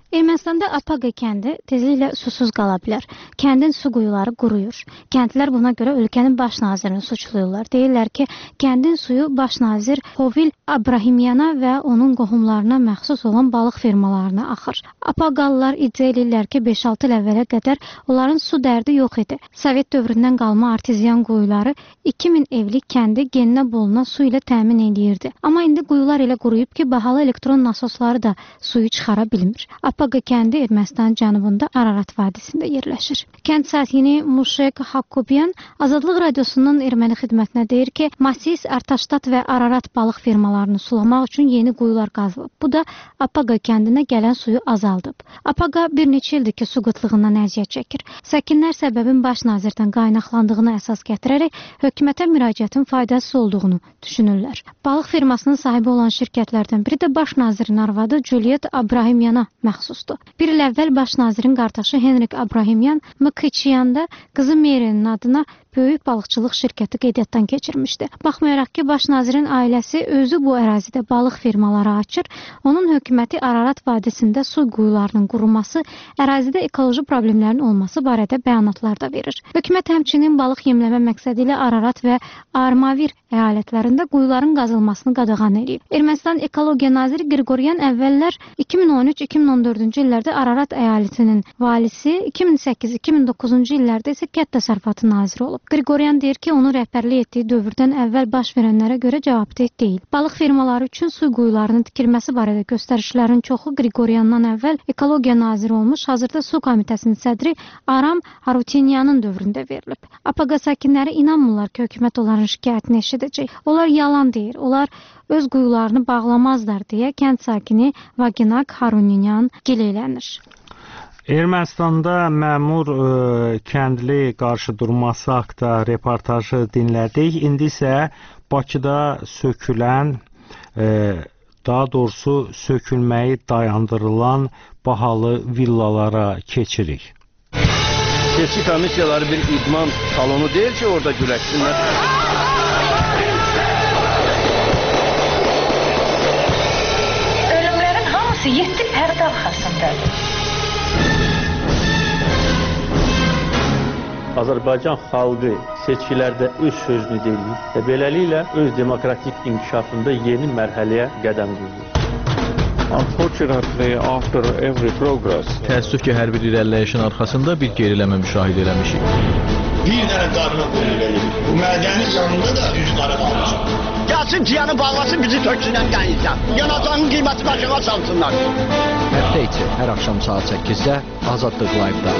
Ermənistanda Apaqa kəndi tezliklə susuz qala bilər. Kəndin su quyuları quruyur. Kəndlilər buna görə ölkənin baş nazirini suçluyurlar. Deyirlər ki, kəndin suyu baş nazir Hovil Abrahimyana və onun qohumlarına məxsus olan balıq fermalarına axır. Apaqalılar iddia edirlər ki, beş altı il əvvələ qədər onların su dərdi yox idi. Sovet dövründən qalma arteziyan quyuları iki min evlik kəndi geninə boluna su ilə təmin edirdi. Amma indi quyular elə quruyub ki, bahalı elektron nasosları da suyu çıxara bilmir. Apaqa kəndi Ermənistanın cənubunda Ararat vadisində yerləşir. Kənd sakini Muşek Hakobyan Azadlıq Radiosunun erməni xidmətinə deyir ki, Masis, Artaştat və Ararat balıq fermalarını sulamaq üçün yeni quyular qazılıb. Bu da Apaqa kəndinə gələn suyu azaldıb. Apaqa bir neçə ildir ki, su qıtlığından əziyyət çəkir. Sakinlər səbəbin baş nazirdən qaynaqlandığını əsas gətirərək hökumətə müraciətin faydasız olduğunu düşünürlər. Balıq firmasının sahibi olan şirkətlərdən biri də baş nazirin arvadı Juliet Abrahimyana məxsusdur. Bir il əvvəl baş nazirin qardaşı Henrik Abrahimyan Mkhiçyanda qızı Merinin adına böyük balıqçılıq şirkəti qeydiyyatdan keçirmişdi. Baxmayaraq ki, baş nazirin ailəsi özü bu ərazidə balıq firmaları açır, onun hökuməti Ararat vadisində su quyularının qurulması, ərazidə ekoloji problemlərin olması barədə bəyanatlar da verir. Hökumət həmçinin balıq yemləmə məqsədi ilə Ararat və Armavir əyalətlərində quyuların qazılmasını qadağan edib. Ermənistan Ekologiya naziri Qriqoryan əvvəllər iki min on üç iki min on dördüncü illərdə Ararat əyalətinin valisi, iki min səkkiz iki min doqquzuncu illərdə isə kənd təsərrüfatı naziri olub. Qriqoryan deyir ki, onun rəhbərlik etdiyi dövrdən əvvəl baş verənlərə görə cavabdeh deyil. Balıq firmaları üçün su quyularının tikilməsi barədə göstərişlərin çoxu Qriqoryandan əvvəl ekologiya naziri olmuş, hazırda su komitəsinin sədri Aram Harutinyanın dövründə verilib. Apaqa sakinləri inanmırlar ki, hökumət onların şikayətini eşidəcək. Onlar yalan deyir, onlar öz quyularını bağlamazlar deyə kənd sakini Vaginak Harutinyan gileylənir. Ermənistanda məmur ə, kəndli qarşıdurması haqda reportajı dinlədik. İndi isə Bakıda sökülən, ə, daha doğrusu sökülməyi dayandırılan bahalı villalara keçirik. Seçki komissiyaları bir idman salonu deyil ki, orada güləşsinlər. Ölümlərin hamısı yeddi pərdə arxasındadır. Azərbaycan xalqı seçkilərdə öz sözünü deyir və beləliklə öz demokratik inkişafında yeni mərhələyə qədəm qoyur. Unfortunately, after every progress, təəssüf ki, hər bir irəliləyişin arxasında bir geriləmə müşahidə eləmişik. Bir dənə qarına qoyulur. Bu mədənin yanında da üç qara qalmış. Gəlsin ciyanı bağlasın, bizi töksünən qənizdən. Yanacağın qiyməti başına salsınlar. Həftə içi, hər axşam saat səkkizdə Azadlıq Live-da.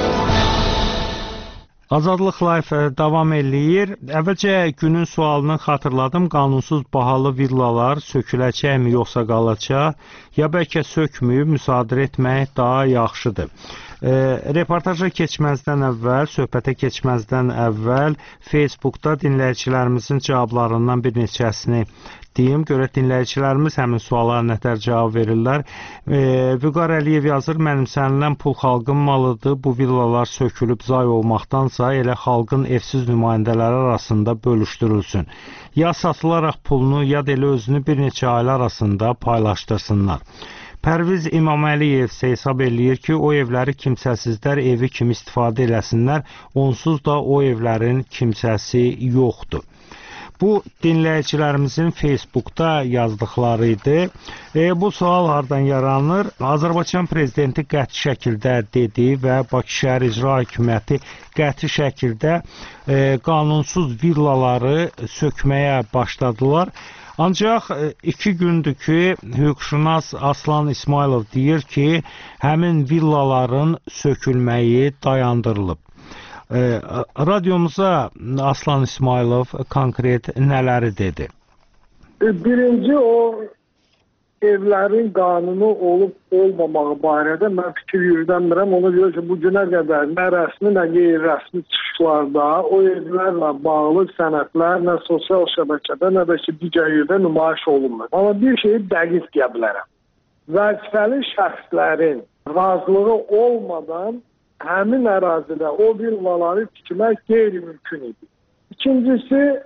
Azadlıq Live davam eləyir. Əvvəlcə günün sualını xatırladım. Qanunsuz bahalı villalar söküləcəkmi yoxsa qalacaq? Ya bəlkə sökməyib müsadirə etmək daha yaxşıdır. E, reportaja keçməzdən əvvəl, söhbətə keçməzdən əvvəl Facebookda dinləyicilərimizin cavablarından bir neçəsini deyim, görə dinləyicilərimiz həmin suallara nətər cavab verirlər. E, Vüqar Əliyev yazır, mənimsənilən pul xalqın malıdır, bu villalar sökülüb zay olmaqdansa elə xalqın evsiz nümayəndələri arasında bölüşdürülsün. Ya satılaraq pulunu, ya da elə özünü bir neçə ailə arasında paylaşdırsınlar. Pərviz İmaməliyev isə hesab eləyir ki, o evləri kimsəsizlər evi kimi istifadə eləsinlər, onsuz da o evlərin kimsəsi yoxdur. Bu dinləyicilərimizin Facebookda yazdıqları idi. E, bu sual hardan yaranır? Azərbaycan prezidenti qəti şəkildə dedi və Bakı şəhər icra hökuməti qəti şəkildə e, qanunsuz villaları sökməyə başladılar. Ancaq iki gündür ki, hüquqşünas Aslan İsmailov deyir ki, həmin villaların sökülməyi dayandırılıb. E, radyomuza Aslan İsmailov konkret nələri dedi? Birinci o evlərin qanunu olub olmamağı barədə mən fikir yürüdəmirəm. Ona görə ki, bu günə qədər nə rəsmi, nə qeyri-rəsmi çıxışlarda o evlərlə bağlı sənədlər nə sosial şəbəkədə, nə də ki, digər yerdə nümayiş olunmur. Amma bir şeyi dəqiq deyə bilərəm. Vəzifəli şəxslərin razılığı olmadan həmin ərazidə o villaları tikmək qeyri-mümkün idi. İkincisi,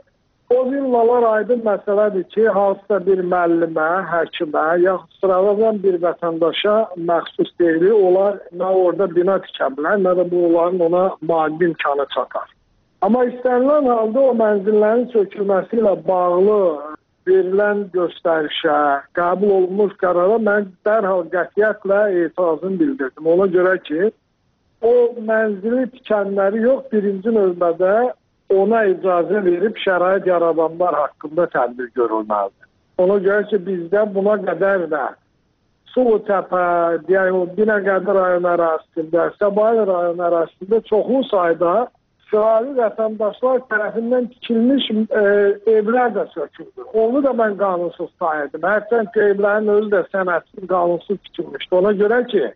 O villalar aydın məsələdir ki, hansısa bir müəllimə, həkimə, yaxud sıradan bir vətəndaşa məxsus deyil. Onlar nə orada bina tikə bilər, nə də bu onların ona maddi imkanı çatar. Amma istənilən halda o mənzillərin sökülməsi ilə bağlı verilən göstərişə, qəbul olunmuş qərara mən dərhal qətiyyətlə etirazını bildirdim. Ona görə ki, o mənzili tikənləri yox, birinci növbədə ona icazə verib şərait yaradanlar haqqında tədbir görülməlidir. Ona görə ki, bizdə buna qədər də Suğutəpə, deyək o Binəqədi rayon ərazisində, Səbail rayon ərazisində çoxlu sayda şəhərli vətəndaşlar tərəfindən tikilmiş e, evlər də söküldü. Onu da mən qanunsuz sayırdım. Hərçənd ki, evlərin özü də sənədsiz, qanunsuz tikilmişdi. Ona görə ki,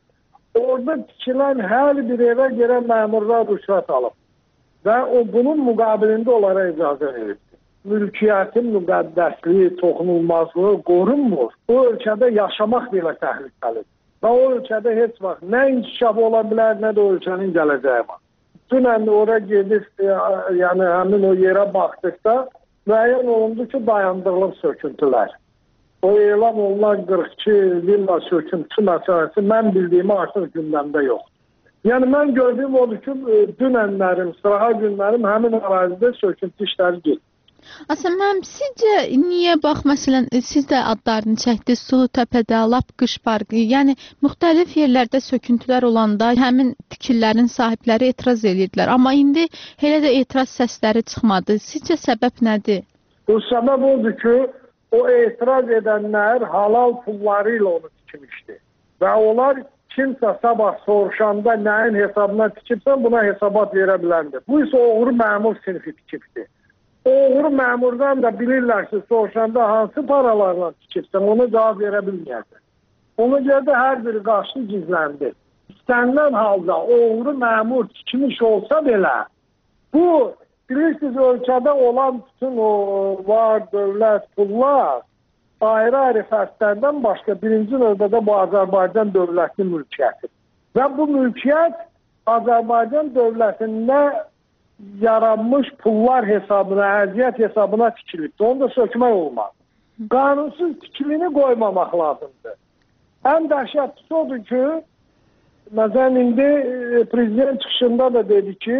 orada tikilən hər bir evə görə məmurlar rüşvət alıb. Və o bunun müqabilində onlara icazə verildi. Mülkiyyətin müqəddəsliyi, toxunulmazlığı qorunmur. O ölkədə yaşamaq belə təhlükəlidir. Və o ölkədə heç vaxt nə inkişaf ola bilər, nə də ölkənin gələcəyi var. Dünən oraya gedib, yəni həmin o yerə baxdıqda müəyyən olundu ki, dayandırılıb söküntülər. O elan olunan qırx iki villa söküntüsü məsələsi mən bildiyimi artıq gündəmdə yox. Yəni mən gördüyüm odur ki, dünənlərim, sırağa günlərim həmin ərazidə söküntü işləri getdi. Aslında mən sizcə niyə bax, məsələn, siz də adlarını çəkdiniz, Suğutəpədə, lap qış parkı, yəni müxtəlif yerlərdə söküntülər olanda həmin tikililərin sahibləri etiraz edirdilər. Amma indi elə də etiraz səsləri çıxmadı. Sizcə səbəb nədir? O səbəb odur ki, o etiraz edənlər halal pulları ilə onu tikmişdi. Və onlar kimsə sabah soruşanda nəyin hesabına tikibsən, buna hesabat verə bilərdir. Bu isə oğru məmur sinifi tikibdir. Oğru məmurdan da bilirlər ki, soruşanda hansı paralarla tikibsən, ona cavab verə bilməyəcək. Ona görə də hər biri qaçdı, gizləndi. İstənilən halda oğru məmur tikmiş olsa belə, bu, bilirsiniz, ölkədə olan bütün o var, dövlət, pullar, ayrı-ayrı fərdlərdən başqa birinci növbədə bu Azərbaycan dövlətinin mülkiyyətidir. Və bu mülkiyyət Azərbaycan dövlətində yaranmış pullar hesabına, əziyyət hesabına tikilibdir. Onu da sökmək olmaz. Qanunsuz tikilini qoymamaq lazımdır. Ən dəhşətlisi odur ki, məsələn, indi prezident çıxışında da dedi ki,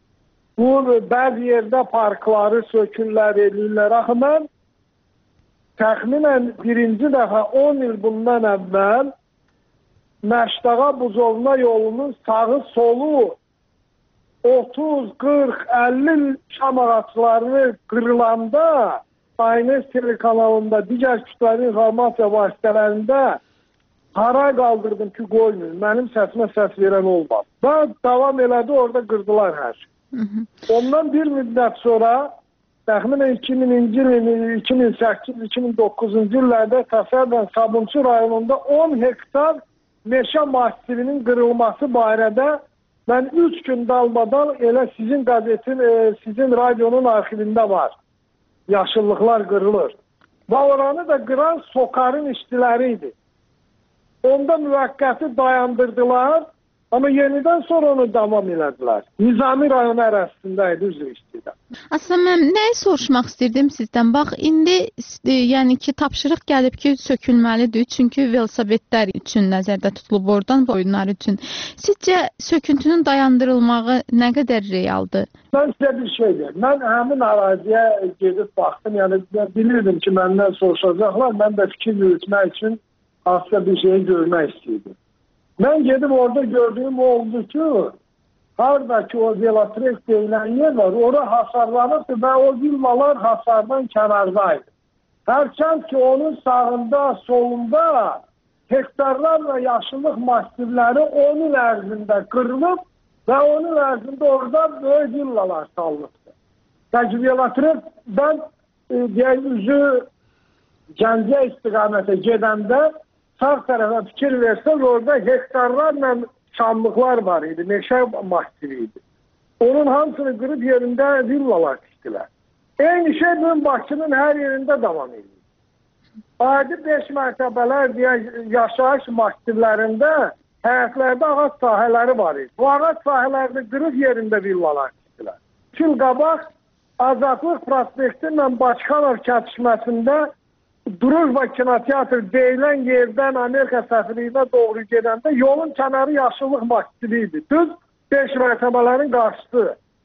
bu bəzi yerdə parkları sökürlər, edirlər. Axı mən təxminən birinci dəfə on il bundan əvvəl Məşdağa Buzovna yolunun sağı solu otuz, qırx, əlli şam ağaçlarını qırılanda Aynəs telekanalında, digər kütləvi informasiya vasitələrində haray qaldırdım ki, qoymayın. Mənim səsimə səs verən olmadı. Və davam elədi, orada qırdılar hər şey. Ondan bir müddət sonra təxminən iki minci il, iki min səkkiz iki min doqquzuncu illərdə təsərrüfən Sabunçu rayonunda on hektar meşə massivinin qırılması barədə mən üç gün dalmadan elə sizin qazetin, e, sizin radionun arxivində var. Yaşıllıqlar qırılır. Və oranı da qıran Sokarın işçiləri idi. Onda müvəqqəti dayandırdılar, amma yenidən sonra onu davam elədilər. Nizami rayon ərazisində idi, üzr istəyirəm. Aslında mən nəyi soruşmaq istirdim sizdən? Bax, indi e, yəni ki, tapşırıq gəlib ki, sökülməlidir. Çünki velosipedlər üçün nəzərdə tutulub, oradan oyunlar üçün. Sizcə söküntünün dayandırılmağı nə qədər realdır? Mən sizə bir şey deyim. Mən həmin əraziyə gedib baxdım. Yəni bilirdim ki, məndən soruşacaqlar. Mən də fikir yürütmək üçün aslında bir şeyi görmək istəyirdim. Mən gedib orada gördüyüm oldu ki, haradakı o velotrek deyilən yer var, ora hasarlanıbdır və o villalar hasardan kənardaydı. Hərçənd ki, onun sağında, solunda hektarlarla yaşıllıq massivləri on il ərzində qırılıb və on il ərzində orada böyük villalar salınıbdır. Çünki velotrekdən e, deyək, üzü Gəncə istiqamətə gedəndə sağ tərəfə fikir versək, orada hektarlarla şamlıqlar var idi, meşə massivi idi. Onun hamısını qırıb yerində villalar tikdilər. Eyni şey bizim Bakının hər yerində davam edir. Adi beş mərtəbələr deyək, yaşayış massivlərində həyətlərdə ağac sahələri var idi. Bu ağac sahələrdə qırıb yerində villalar tikdilər. İki il qabaq Azadlıq prospekti ilə Bakıxanov kəsişməsində Drujba kinoteatr deyilən yerdən Amerika səfirliyinə doğru gedəndə yolun kənarı yaşıllıq masjidi idi. Düz beş mərtəbələrin qarşısı.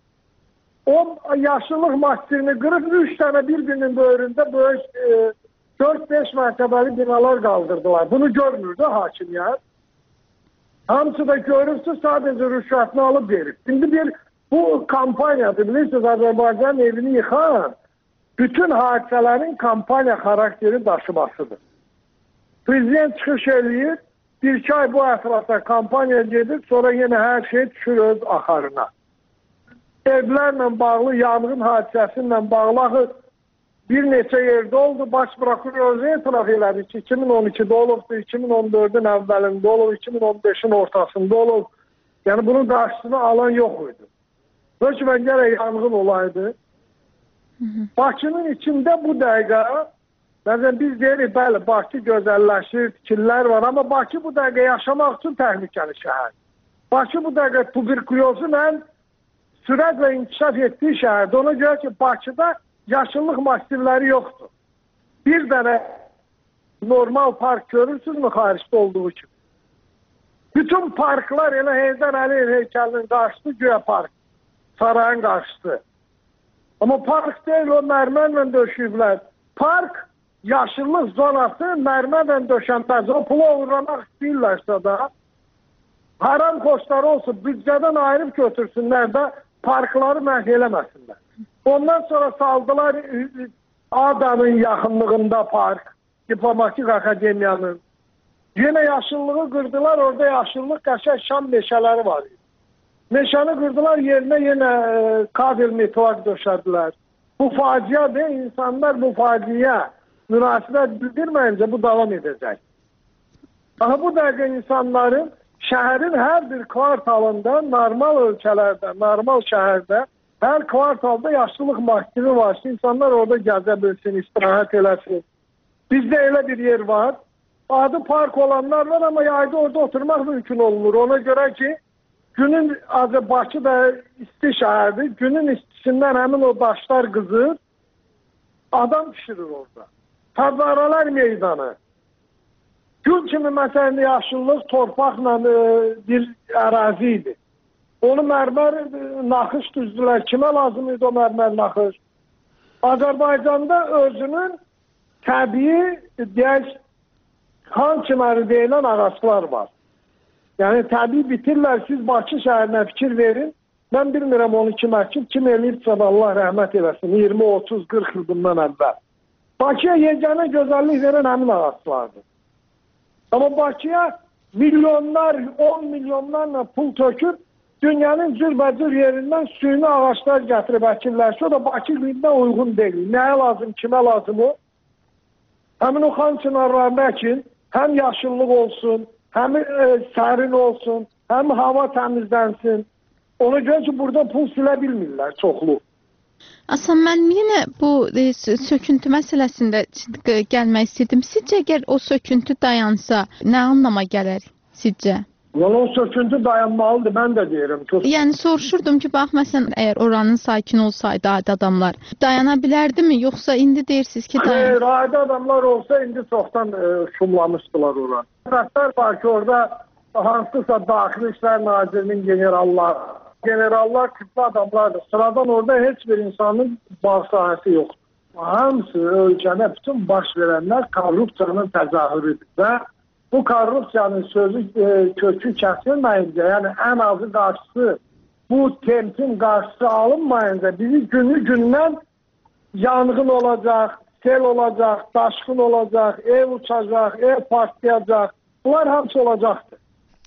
O yaşıllıq masjidini qırıb üç dənə bir-birinin böyründə böyük e, dörd beş mərtəbəli binalar qaldırdılar. Bunu görmürdü hakimiyyət. Hamısı da görürsə sadəcə rüşvətini alıb verib. Şimdi bir bu kampaniyadır. Bilirsiniz, Azərbaycanın evini yıxan bütün hadisələrin kampaniya xarakteri daşımasıdır. Prezident çıxış eləyir, bir iki ay bu ətrafda kampaniya gedir, sonra yenə hər şey düşür öz axarına. Evlərlə bağlı, yanğın hadisəsinlə bağlı bir neçə yerdə oldu. Baş prokuror etiraf elədi ki, iki min on ikidə olubdu, iki min on dördün əvvəlində olub, iki min on beşin ortasında olub. Yəni bunun qarşısını alan yox idi. Hökmən gərək yanğın olaydı. Bakının içində bu dəqiqə, bəzən biz deyirik, bəli, Bakı gözəlləşir, tikillər var, amma Bakı bu dəqiqə yaşamaq üçün təhlükəli şəhər. Bakı bu dəqiqə tuberkulozla sürətlə inkişaf etdiyi şəhərdir. Ona görə ki, Bakıda yaşıllıq masivləri yoxdur. Bir dənə normal park görürsünüzmü xaricdə olduğu kimi? Bütün parklar elə Heydər Əliyev heykəlinin qarşısı, güya park, sarayın qarşısı. Amma park deyil, o mərmərlə döşüyüblər. Park, yaşıllıq zonası mərmərlə döşənməz. O pula uğramaq istəyirlərsə da, haram xoşları olsun, büdcədən ayırıb götürsünlər də parkları məhv eləməsinlər. Ondan sonra saldılar Adanın yaxınlığında park, Diplomatik Akademiyanın. Yenə yaşıllığı qırdılar, orada yaşıllıq qəşəng şam meşələri var. Meşəni qırdılar, yerinə yenə e, kabel metal döşədilər. Bu faciədir, insanlar bu faciəyə münasibət bildirməyincə bu davam edəcək. Aha bu dəqiqə insanların şəhərin hər bir kvartalında, normal ölkələrdə, normal şəhərdə, hər kvartalda yaşıllıq masjidi var ki, insanlar orada gəzə bilsin, istirahət eləsin. Bizdə elə bir yer var, adı park olanlar var, amma yayda orada oturmaq mümkün olmur. Ona görə ki, günün azı Bakı da isti şəhərdir, günün istisindən həmin o daşlar qızır, adam pişirir orada. Təzaralar meydanı. Gül kimi məsələn yaşıllıq torpaqla e, bir ərazi idi. Onu mərmər naxış düzdülər. Kimə lazım idi o mərmər naxış? Azərbaycanda özünün təbii, deyək, xan çimləri deyilən ağaçlar var. Yəni təbii bitirlər, siz Bakı şəhərinə fikir verin. Mən bilmirəm onu kim əkib, kim eləyibsə Allah rəhmət eləsin. iyirmi, otuz, qırx il bundan əvvəl. Bakıya yeganə gözəllik verən həmin ağaçlardır. Amma Bakıya milyonlar, on milyonlarla pul töküb, dünyanın cürbəcür yerindən suyunu ağaçlar gətirib əkirlərsə, o da Bakı qiyminə uyğun deyil. Nəyə lazım, kimə lazım o? Həmin o xan çınarlarını əkin, həm yaşıllıq olsun, həm e, sərin olsun, həm hava təmizlənsin. Ona görə ki, burada pul silə bilmirlər çoxlu. Aslında mən yenə bu e, söküntü məsələsində gəlmək istədim. Sizcə əgər o söküntü dayansa, nə anlama gələr sizcə? Valla o söküntü dayanmalıdır, mən də deyirəm. Çox... Yəni soruşurdum ki, bax məsələn, əgər oranın sakin olsaydı adi adamlar dayana bilərdimi, yoxsa indi deyirsiniz ki, dayan... Hayır, adi adamlar olsa indi çoxdan e, şumlamışdılar oranı. Rəslər var ki, orada hansısa Daxili İşlər Nazirinin generallar, generallar tipli adamlardır. Sıradan orada heç bir insanın bağ sahəsi yoxdur. Hamısı ölkədə bütün baş verənlər korrupsiyanın təzahürüdür və bu korrupsiyanın sözü e, kökü kəsilməyincə, yəni ən azı qarşısı, bu tempin qarşısı alınmayınca bizi günü gündən yanğın olacaq, sel olacaq, daşqın olacaq, ev uçacaq, ev partlayacaq. Bunlar hamısı olacaqdır.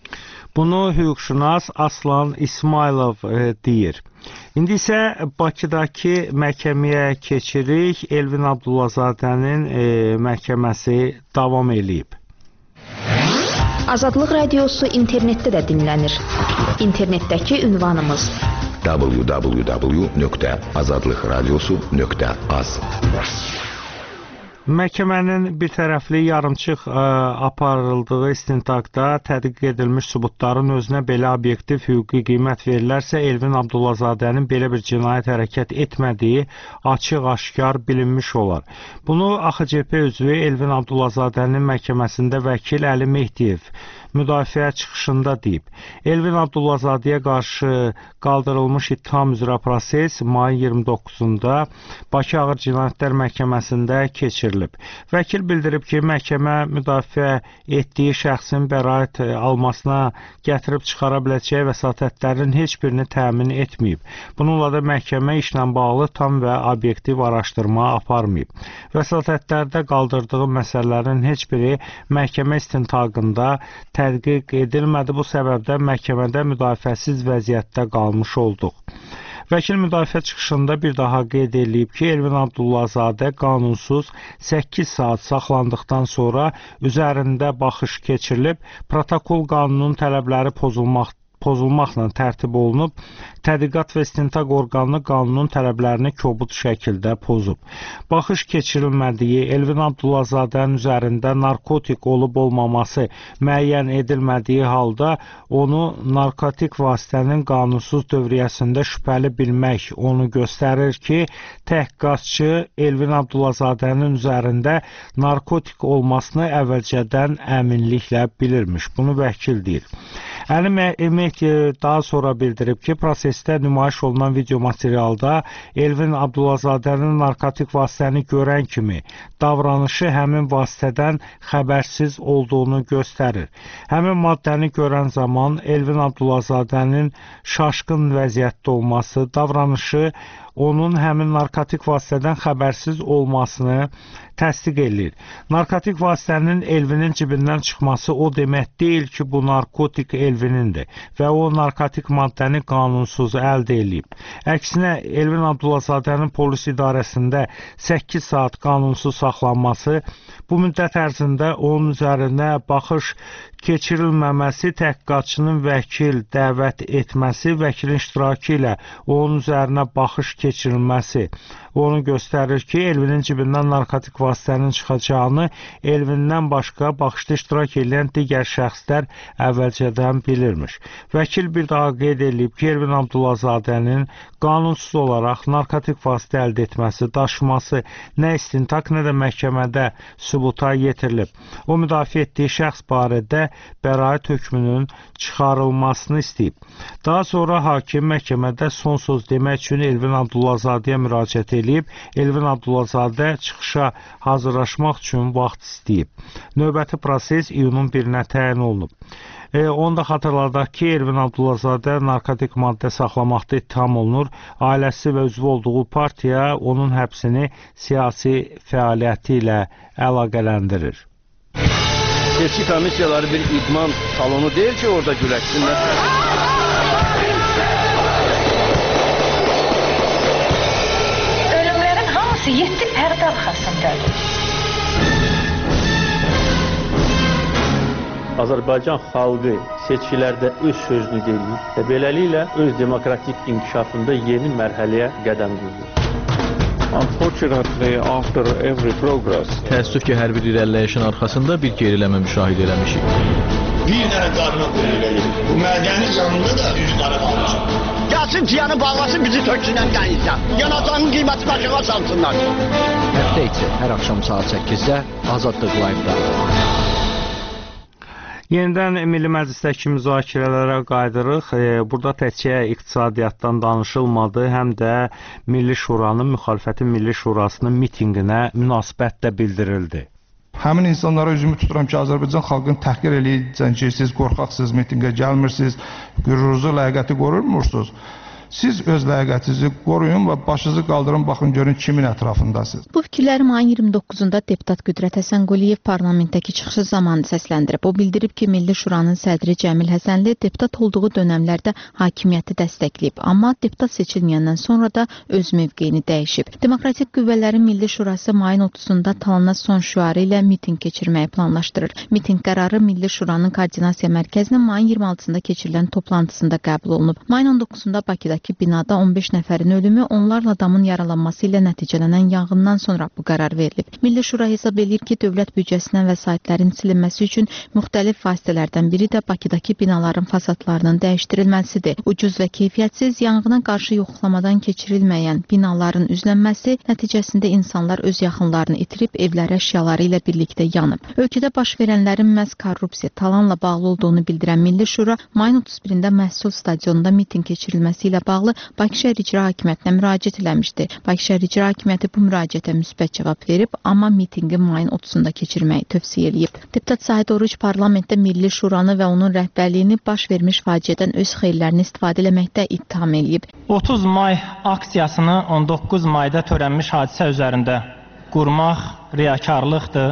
Bunu hüquqşünas Aslan İsmailov e, deyir. İndi isə Bakıdakı məhkəməyə keçirik. Elvin Abdullahzadənin e, məhkəməsi davam eləyib. Azadlıq Radiosu internetdə də dinlənir. İnternetdəki ünvanımız w w w nöqtə azadlıqradiosu nöqtə az. Məhkəmənin bir tərəfli yarımçıq ə, aparıldığı istintaqda tədqiq edilmiş sübutların özünə belə obyektiv hüquqi qiymət verilərsə, Elvin Abdullahzadənin belə bir cinayət hərəkət etmədiyi açıq-aşkar bilinmiş olar. Bunu A X C P üzvü Elvin Abdullahzadənin məhkəməsində vəkil Əli Mehdiyev müdafiə çıxışında deyib. Elvin Abdullahzadəyə qarşı qaldırılmış ittiham üzrə proses mayın iyirmi doqquzunda Bakı Ağır Cinayətlər Məhkəməsində keçirilib. Vəkil bildirib ki, məhkəmə müdafiə etdiyi şəxsin bəraət almasına gətirib çıxara biləcəyi vəsatətlərin heç birini təmin etməyib. Bununla da məhkəmə işlə bağlı tam və obyektiv araşdırma aparmayıb. Vəsatətlərdə qaldırdığı məsələlərin heç biri məhkəmə istintaqında tədqiq edilmədi. Bu səbəbdən məhkəmədə müdafiəsiz vəziyyətdə qalmış olduq. Vəkil müdafiə çıxışında bir daha qeyd edilib ki, Elvin Abdullahzadə qanunsuz səkkiz saat saxlandıqdan sonra üzərində baxış keçirilib, protokol qanunun tələbləri pozulmaq pozulmaqla tərtib olunub, tədqiqat və istintaq orqanı qanunun tələblərini kobud şəkildə pozub. Baxış keçirilmədiyi, Elvin Abdullahzadənin üzərində narkotik olub-olmaması müəyyən edilmədiyi halda onu narkotik vasitənin qanunsuz dövriyyəsində şübhəli bilmək onu göstərir ki, təhqiqatçı Elvin Abdullahzadənin üzərində narkotik olmasını əvvəlcədən əminliklə bilirmiş. Bunu vəkil deyir. Əli Mehdiyev daha sonra bildirib ki, prosesdə nümayiş olunan video materialda Elvin Abdullahzadənin narkotik vasitəni görən kimi davranışı həmin vasitədən xəbərsiz olduğunu göstərir. Həmin maddəni görən zaman Elvin Abdullahzadənin şaşqın vəziyyətdə olması, davranışı onun həmin narkotik vasitədən xəbərsiz olmasını təsdiq edir. Narkotik vasitənin Elvinin cibindən çıxması o demək deyil ki, bu narkotik Elvinindir və o narkotik maddəni qanunsuz əldə edib. Əksinə, Elvin Abdullahzadənin polis idarəsində səkkiz saat qanunsuz saxlanması, bu müddət ərzində onun üzərində baxış keçirilməməsi, təhqiqatçının vəkil dəvət etməsi, vəkilin iştirakı ilə onun üzərinə baxış keçirilməsi onu göstərir ki, Elvinin cibindən narkotik vasitənin çıxacağını Elvindən başqa baxışda iştirak edən digər şəxslər əvvəlcədən bilirmiş. Vəkil bir daha qeyd edib ki, Elvin Abdullahzadənin qanunsuz olaraq narkotik vasitə əldə etməsi, daşıması nə istintaq, nə də məhkəmədə sübuta yetirilib. O müdafiə etdiyi şəxs barədə bəraət hökmünün çıxarılmasını istəyib. Daha sonra hakim məhkəmədə son söz demək üçün Elvin Abdullahzadəyə müraciət edib. Elvin Abdullahzadə çıxışa hazırlaşmaq üçün vaxt istəyib. Növbəti proses iyunun birinə təyin olunub. E, onu da xatırladaq ki, Elvin Abdullahzadə narkotik maddə saxlamaqda ittiham olunur. Ailəsi və üzvü olduğu partiya onun həbsini siyasi fəaliyyəti ilə əlaqələndirir. Seçki komissiyaları bir idman salonu deyil ki, orada güləşsinlər. yeddi pərdə arxasındadır. Azərbaycan xalqı seçkilərdə öz sözünü deyir və beləliklə öz demokratik inkişafında yeni mərhələyə qədəm qoyur. Unfortunately, after every progress, təəssüf ki, hər bir irəliləyişin arxasında bir geriləmə müşahidə eləmişik. Bir dənə qadına qulluq edir. Bu mədəni canında da üç qara qalmışıq. Gəlsin ciyanı bağlasın, bizi töksünən qəyinsə. Yanacağının qiyməti başına salsınlar. Həftə içi hər axşam saat səkkizdə Azadlıq Live-da. Yenidən Milli Məclisdəki müzakirələrə qayıdırıq. Burada təkcə iqtisadiyyatdan danışılmadı, həm də Milli Şuranın, müxalifətin Milli Şurasının mitinqinə münasibət də bildirildi. Həmin insanlara üzümü tuturam ki, Azərbaycan xalqını təhqir eləyəcən ki, siz qorxaqsınız, mitinqə gəlmirsiniz, qürurunuzu, ləyaqəti qorurmursunuz. Siz öz ləyaqətinizi qoruyun və başınızı qaldırın, baxın görün kimin ətrafındasınız. Bu fikirləri mayın iyirmi doqquzunda deputat Qüdrət Həsənquliyev parlamentdəki çıxışı zamanı səsləndirib. O bildirib ki, Milli Şuranın sədri Cəmil Həsənli deputat olduğu dönəmlərdə hakimiyyəti dəstəkləyib, amma deputat seçilməyəndən sonra da öz mövqeyini dəyişib. Demokratik Qüvvələrin Milli Şurası mayın otuzunda Talana son şüarı ilə mitinq keçirməyi planlaşdırır. Mitinq qərarı Milli Şuranın koordinasiya mərkəzinin mayın iyirmi altısında keçirilən toplantısında qəbul olunub. Mayın on doqquzunda Bakıda adındakı binada on beş nəfərin ölümü, onlarla adamın yaralanması ilə nəticələnən yanğından sonra bu qərar verilib. Milli Şura hesab edir ki, dövlət büdcəsindən vəsaitlərin silinməsi üçün müxtəlif vasitələrdən biri də Bakıdakı binaların fasadlarının dəyişdirilməsidir. Ucuz və keyfiyyətsiz, yanğına qarşı yoxlamadan keçirilməyən binaların üzlənməsi nəticəsində insanlar öz yaxınlarını itirib evləri əşyaları ilə birlikdə yanıb. Ölkədə baş verənlərin məhz korrupsiya, talanla bağlı olduğunu bildirən Milli Şura mayın otuz birində Məhsul stadionunda mitinq keçirilməsi ilə bağlı Bakı şəhər icra hakimiyyətinə müraciət eləmişdi. Bakı şəhər icra hakimiyyəti bu müraciətə müsbət cavab verib, amma mitinqi mayın otuzunda keçirməyi tövsiyə edib. Deputat Sahid Oruc parlamentdə Milli Şuranı və onun rəhbərliyini baş vermiş faciədən öz xeyirlərini istifadə eləməkdə ittiham eləyib. otuz may aksiyasını on doqquz mayda törənmiş hadisə üzərində qurmaq riyakarlıqdır.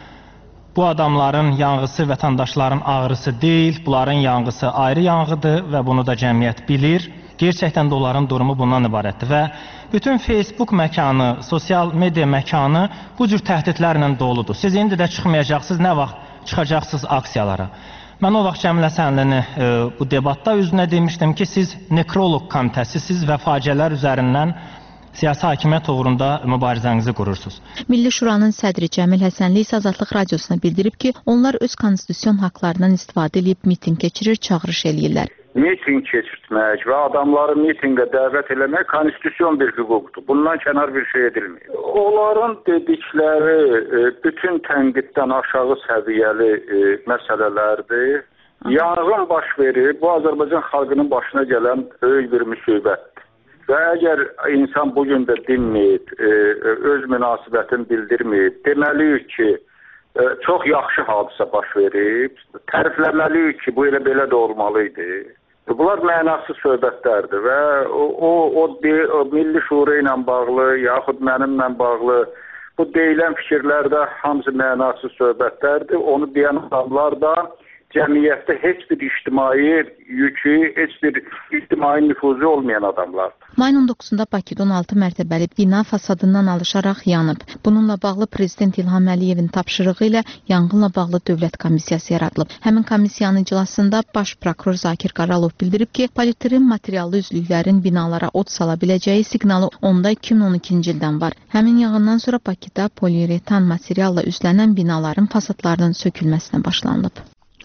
Bu adamların yanğısı vətəndaşların ağrısı deyil, bunların yanğısı ayrı yanğıdır və bunu da cəmiyyət bilir. Gerçəkdən də onların durumu bundan ibarətdir və bütün Facebook məkanı, sosial media məkanı bu cür təhdidlərlə doludur. Siz indi də çıxmayacaqsınız, nə vaxt çıxacaqsınız aksiyalara. Mən o vaxt Cəmilə Sənlini e, bu debatda üzünə demişdim ki, siz nekrolog komitəsisiz və faciələr üzərindən siyasi hakimiyyət uğrunda mübarizənizi qurursunuz. Milli Şuranın sədri Cəmil Həsənli isə Azadlıq Radiosuna bildirib ki, onlar öz konstitusiyon haqlarından istifadə edib mitinq keçirir, çağırış eləyirlər. Mitinq keçirtmək və adamları mitinqə dəvət eləmək konstitusiyon bir hüquqdur. Bundan kənar bir şey edilmir. Onların dedikləri bütün tənqiddən aşağı səviyyəli məsələlərdir. Yanğın baş verir, bu Azərbaycan xalqının başına gələn böyük bir müsibətdir. Və əgər insan bugün də dinməyib, öz münasibətini bildirməyib, deməliyik ki, çox yaxşı hadisə baş verib, tərifləməliyik ki, bu elə belə də olmalıydı. Bunlar mənasız söhbətlərdir və o, o, o, o Milli Şura ilə bağlı, yaxud mənimlə bağlı bu deyilən fikirlərdə hamısı mənasız söhbətlərdir. Onu deyən adamlar da cəmiyyətdə heç bir ictimai yükü, heç bir ictimai nüfuzu olmayan adamlardır. Mayın on doqquzunda Bakıda on altı mərtəbəli bina fasadından alışaraq yanıb. Bununla bağlı Prezident İlham Əliyevin tapşırığı ilə yanğınla bağlı dövlət komissiyası yaradılıb. Həmin komissiyanın iclasında baş prokuror Zakir Qaralov bildirib ki, politerin materiallı üzlüklərin binalara od sala biləcəyi siqnalı onda iki min on ikinci ildən var. Həmin yanğından sonra Bakıda poliuretan materialla üzlənən binaların fasadlarının sökülməsinə başlanılıb.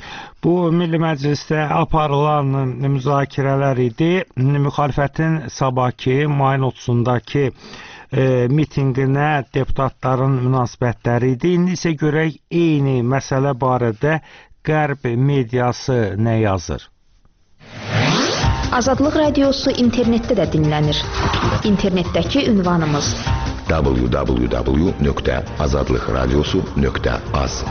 Bu Milli Məclisdə aparılan müzakirələr idi. Müxalifətin sabahki mayın otuzundakı e, mitinqinə deputatların münasibətləri idi. İndi isə görək eyni məsələ barədə Qərb mediası nə yazır? Azadlıq Radiosu internetdə də dinlənir. İnternetdəki ünvanımız w w w nöqtə azadlıq radiosu nöqtə az.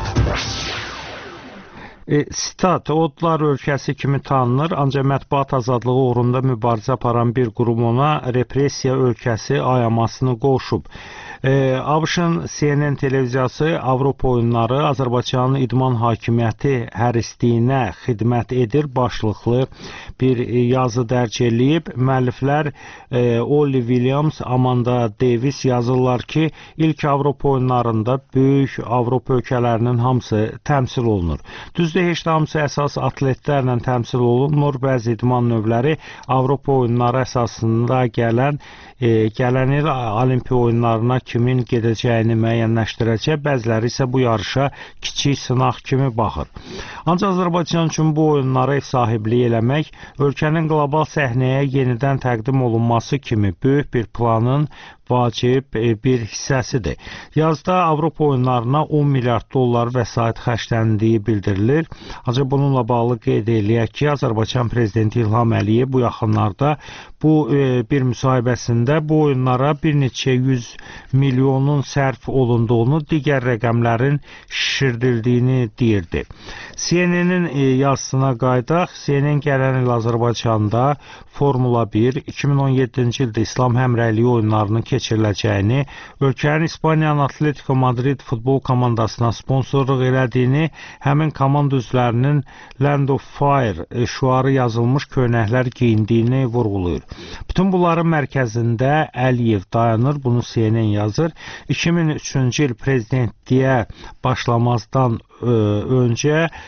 E, sitat, Odlar ölkəsi kimi tanınır, ancaq mətbuat azadlığı uğrunda mübarizə aparan bir qurum ona repressiya ölkəsi ayamasını qoşub. E, ABŞ-ın C N N televiziyası Avropa oyunları Azərbaycanın idman hakimiyyəti hərisliyinə xidmət edir başlıqlı bir yazı dərc eləyib. Müəlliflər e, Ollie Williams, Amanda Davis yazırlar ki, ilk Avropa oyunlarında böyük Avropa ölkələrinin hamısı təmsil olunur. Düzdür, heç də hamısı əsas atletlərlə təmsil olunmur. Bəzi idman növləri Avropa oyunları əsasında gələn e, gələn il Olimpiya oyunlarına kimin gedəcəyini müəyyənləşdirəcək, bəziləri isə bu yarışa kiçik sınaq kimi baxır. Ancaq Azərbaycan üçün bu oyunlara ev sahibliyi eləmək, ölkənin qlobal səhnəyə yenidən təqdim olunması kimi böyük bir planın vacib bir hissəsidir. Yazda Avropa oyunlarına on milyard dollar vəsait xərcləndiyi bildirilir. Ancaq bununla bağlı qeyd eləyək ki, Azərbaycan Prezidenti İlham Əliyev bu yaxınlarda bu e, bir müsahibəsində bu oyunlara bir neçə yüz milyonun sərf olunduğunu, digər rəqəmlərin şişirdildiyini deyirdi. C N N-in e, yazısına qaydaq, C N N gələn il Azərbaycanda Formula bir, iki min on yeddinci ildə İslam həmrəyliyi oyunlarının keçiriləcəyini, ölkənin İspaniyanın Atletico Madrid futbol komandasına sponsorluq elədiyini, həmin komanda üzvlərinin Land of Fire şüarı yazılmış köynəklər geyindiyini vurğulayır. Bütün bunların mərkəzində Əliyev dayanır, bunu C N N yazır. iki min üçüncü il prezidentliyə başlamazdan ö, öncə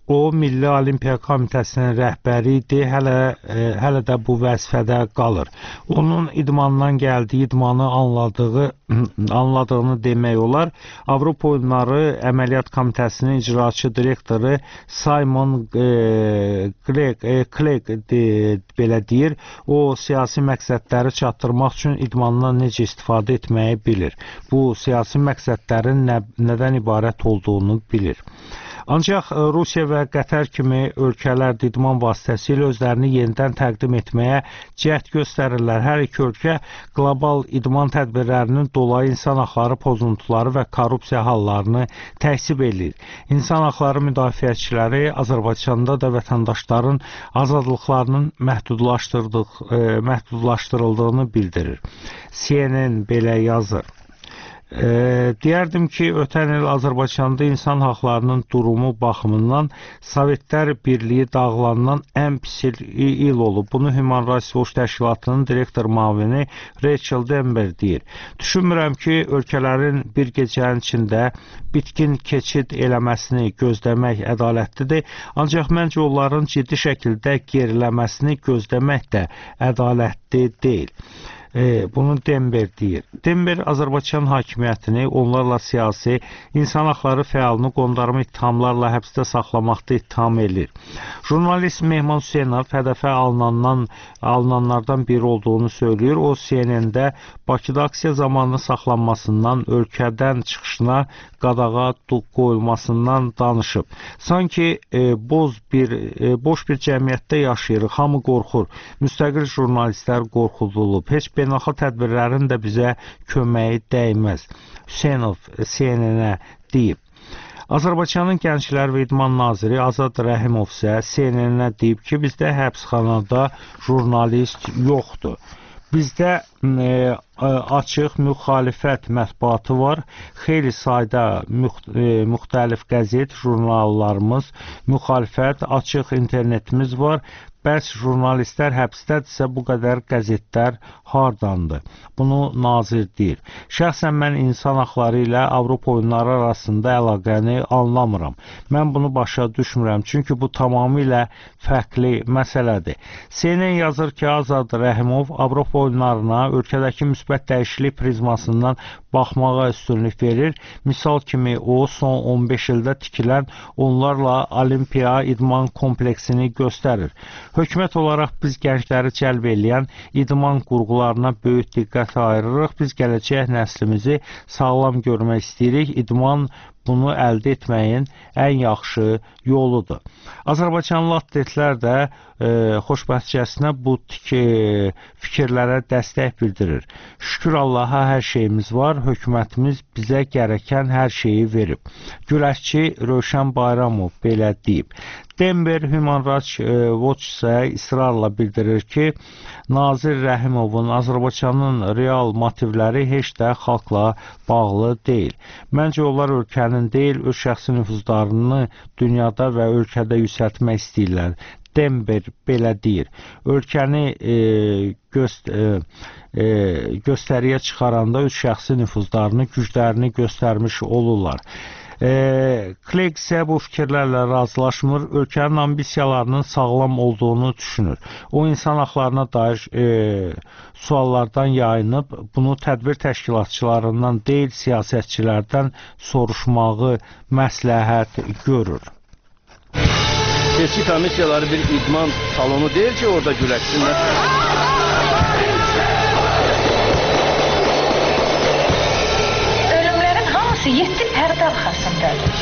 O Milli Olimpiya Komitəsinin rəhbəri idi, hələ e, hələ də bu vəzifədə qalır. Onun idmandan gəldiyi, idmanı anladığı, anladığını demək olar. Avropa Oyunları Əməliyyat Komitəsinin icraçı direktoru Simon e, Clegg, e, Clegg de, belə deyir. O siyasi məqsədləri çatdırmaq üçün idmandan necə istifadə etməyi bilir. Bu siyasi məqsədlərin nə, nədən ibarət olduğunu bilir. Ancaq Rusiya və Qətər kimi ölkələr idman vasitəsilə özlərini yenidən təqdim etməyə cəhd göstərirlər. Hər iki ölkə qlobal idman tədbirlərinin dolayı insan haqları pozuntuları və korrupsiya hallarını təksib edir. İnsan haqları müdafiəçiləri Azərbaycanda da vətəndaşların azadlıqlarının məhdudlaşdırdıq, e, məhdudlaşdırıldığını bildirir. C N N belə yazır. E, deyərdim ki, ötən il Azərbaycanda insan haqlarının durumu baxımından Sovetlər Birliyi dağılandan ən pis il olub. Bunu Human Rights Watch təşkilatının direktor müavini Rachel Denber deyir. Düşünmürəm ki, ölkələrin bir gecənin içində bitkin keçid eləməsini gözləmək ədalətlidir. Ancaq məncə onların ciddi şəkildə geriləməsini gözləmək də ədalətli deyil. E, bunu Denber deyir. Denber Azərbaycan hakimiyyətini onlarla siyasi, insan haqları fəalını qondarma ittihamlarla həbsdə saxlamaqda ittiham edir. Jurnalist Mehman Hüseynov hədəfə alınandan, alınanlardan biri olduğunu söylüyor. O C N N-də Bakıda aksiya zamanı saxlanmasından, ölkədən çıxışına qadağa qoyulmasından danışıb. Sanki e, boz bir, e, boş bir cəmiyyətdə yaşayırıq. Hamı qorxur. Müstəqil jurnalistlər qorxudulub. Heç beynəlxalq tədbirlərin də bizə köməyi dəyməz. Hüseynov C N N-ə deyib. Azərbaycanın Gənclər və İdman naziri Azad Rəhimov isə C N N-ə deyib ki, bizdə həbsxanada jurnalist yoxdur. Bizdə e, açıq müxalifət mətbuatı var. Xeyli sayda müx e, müxtəlif qəzet, jurnallarımız, müxalifət, açıq internetimiz var. Bəs jurnalistlər həbsdədirsə bu qədər qəzetlər hardandır? Bunu nazir deyir. Şəxsən mən insan haqları ilə Avropa oyunları arasında əlaqəni anlamıram. Mən bunu başa düşmürəm, çünki bu tamamilə fərqli məsələdir. C N N yazır ki, Azad Rəhimov Avropa oyunlarına ölkədəki müsbət dəyişiklik prizmasından baxmağa üstünlük verir. Misal kimi o, son on beş ildə tikilən onlarla Olimpiya idman kompleksini göstərir. Hökumət olaraq biz gəncləri cəlb eləyən idman qurğularına böyük diqqət ayırırıq. Biz gələcək nəslimizi sağlam görmək istəyirik. İdman bunu əldə etməyin ən yaxşı yoludur. Azərbaycanlı atletlər də e, xoşbəxtcəsinə bu tiki, fikirlərə dəstək bildirir. Şükür Allaha hər şeyimiz var, hökumətimiz bizə gərəkən hər şeyi verib. Güləşçi Rövşən Bayramov belə deyib. Denber Human Rights Watch isə israrla bildirir ki, Nazir Rəhimovun Azərbaycanın real motivləri heç də xalqla bağlı deyil. Məncə onlar ölkənin deyil, öz şəxsi nüfuzlarını dünyada və ölkədə yüksəltmək istəyirlər. Denber belə deyir. Ölkəni e, göst e, e, göstəriyə çıxaranda öz şəxsi nüfuzlarını, güclərini göstərmiş olurlar. E, Clegg isə bu fikirlərlə razılaşmır, ölkənin ambisiyalarının sağlam olduğunu düşünür. O, insan haqlarına dair e, suallardan yayınıb, bunu tədbir təşkilatçılarından deyil, siyasətçilərdən soruşmağı məsləhət görür. Seçki komissiyaları bir idman salonu deyil ki, orada güləşsinlər. Ölümlərin hamısı yeddi pərdə arxasındadır.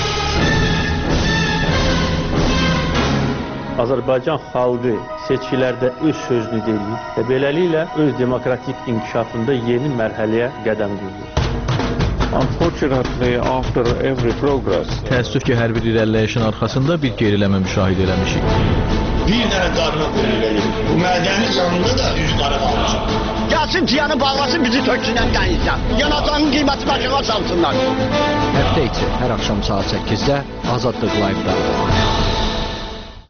Azərbaycan xalqı seçkilərdə öz sözünü deyir və beləliklə öz demokratik inkişafında yeni mərhələyə qədəm qoyur. Unfortunately, after every progress, təəssüf ki, hər bir irəliləyişin arxasında bir geriləmə müşahidə eləmişik. Bir dənə qarına qoyulur. Bu mədəni canında da üz qara qalmışıq. Gəlsin ciyanı bağlasın, bizi töksünən dənizdən. Yanacağın qiyməti başına salsınlar. Həftə içi hər axşam saat səkkizdə Azadlıq Live-da.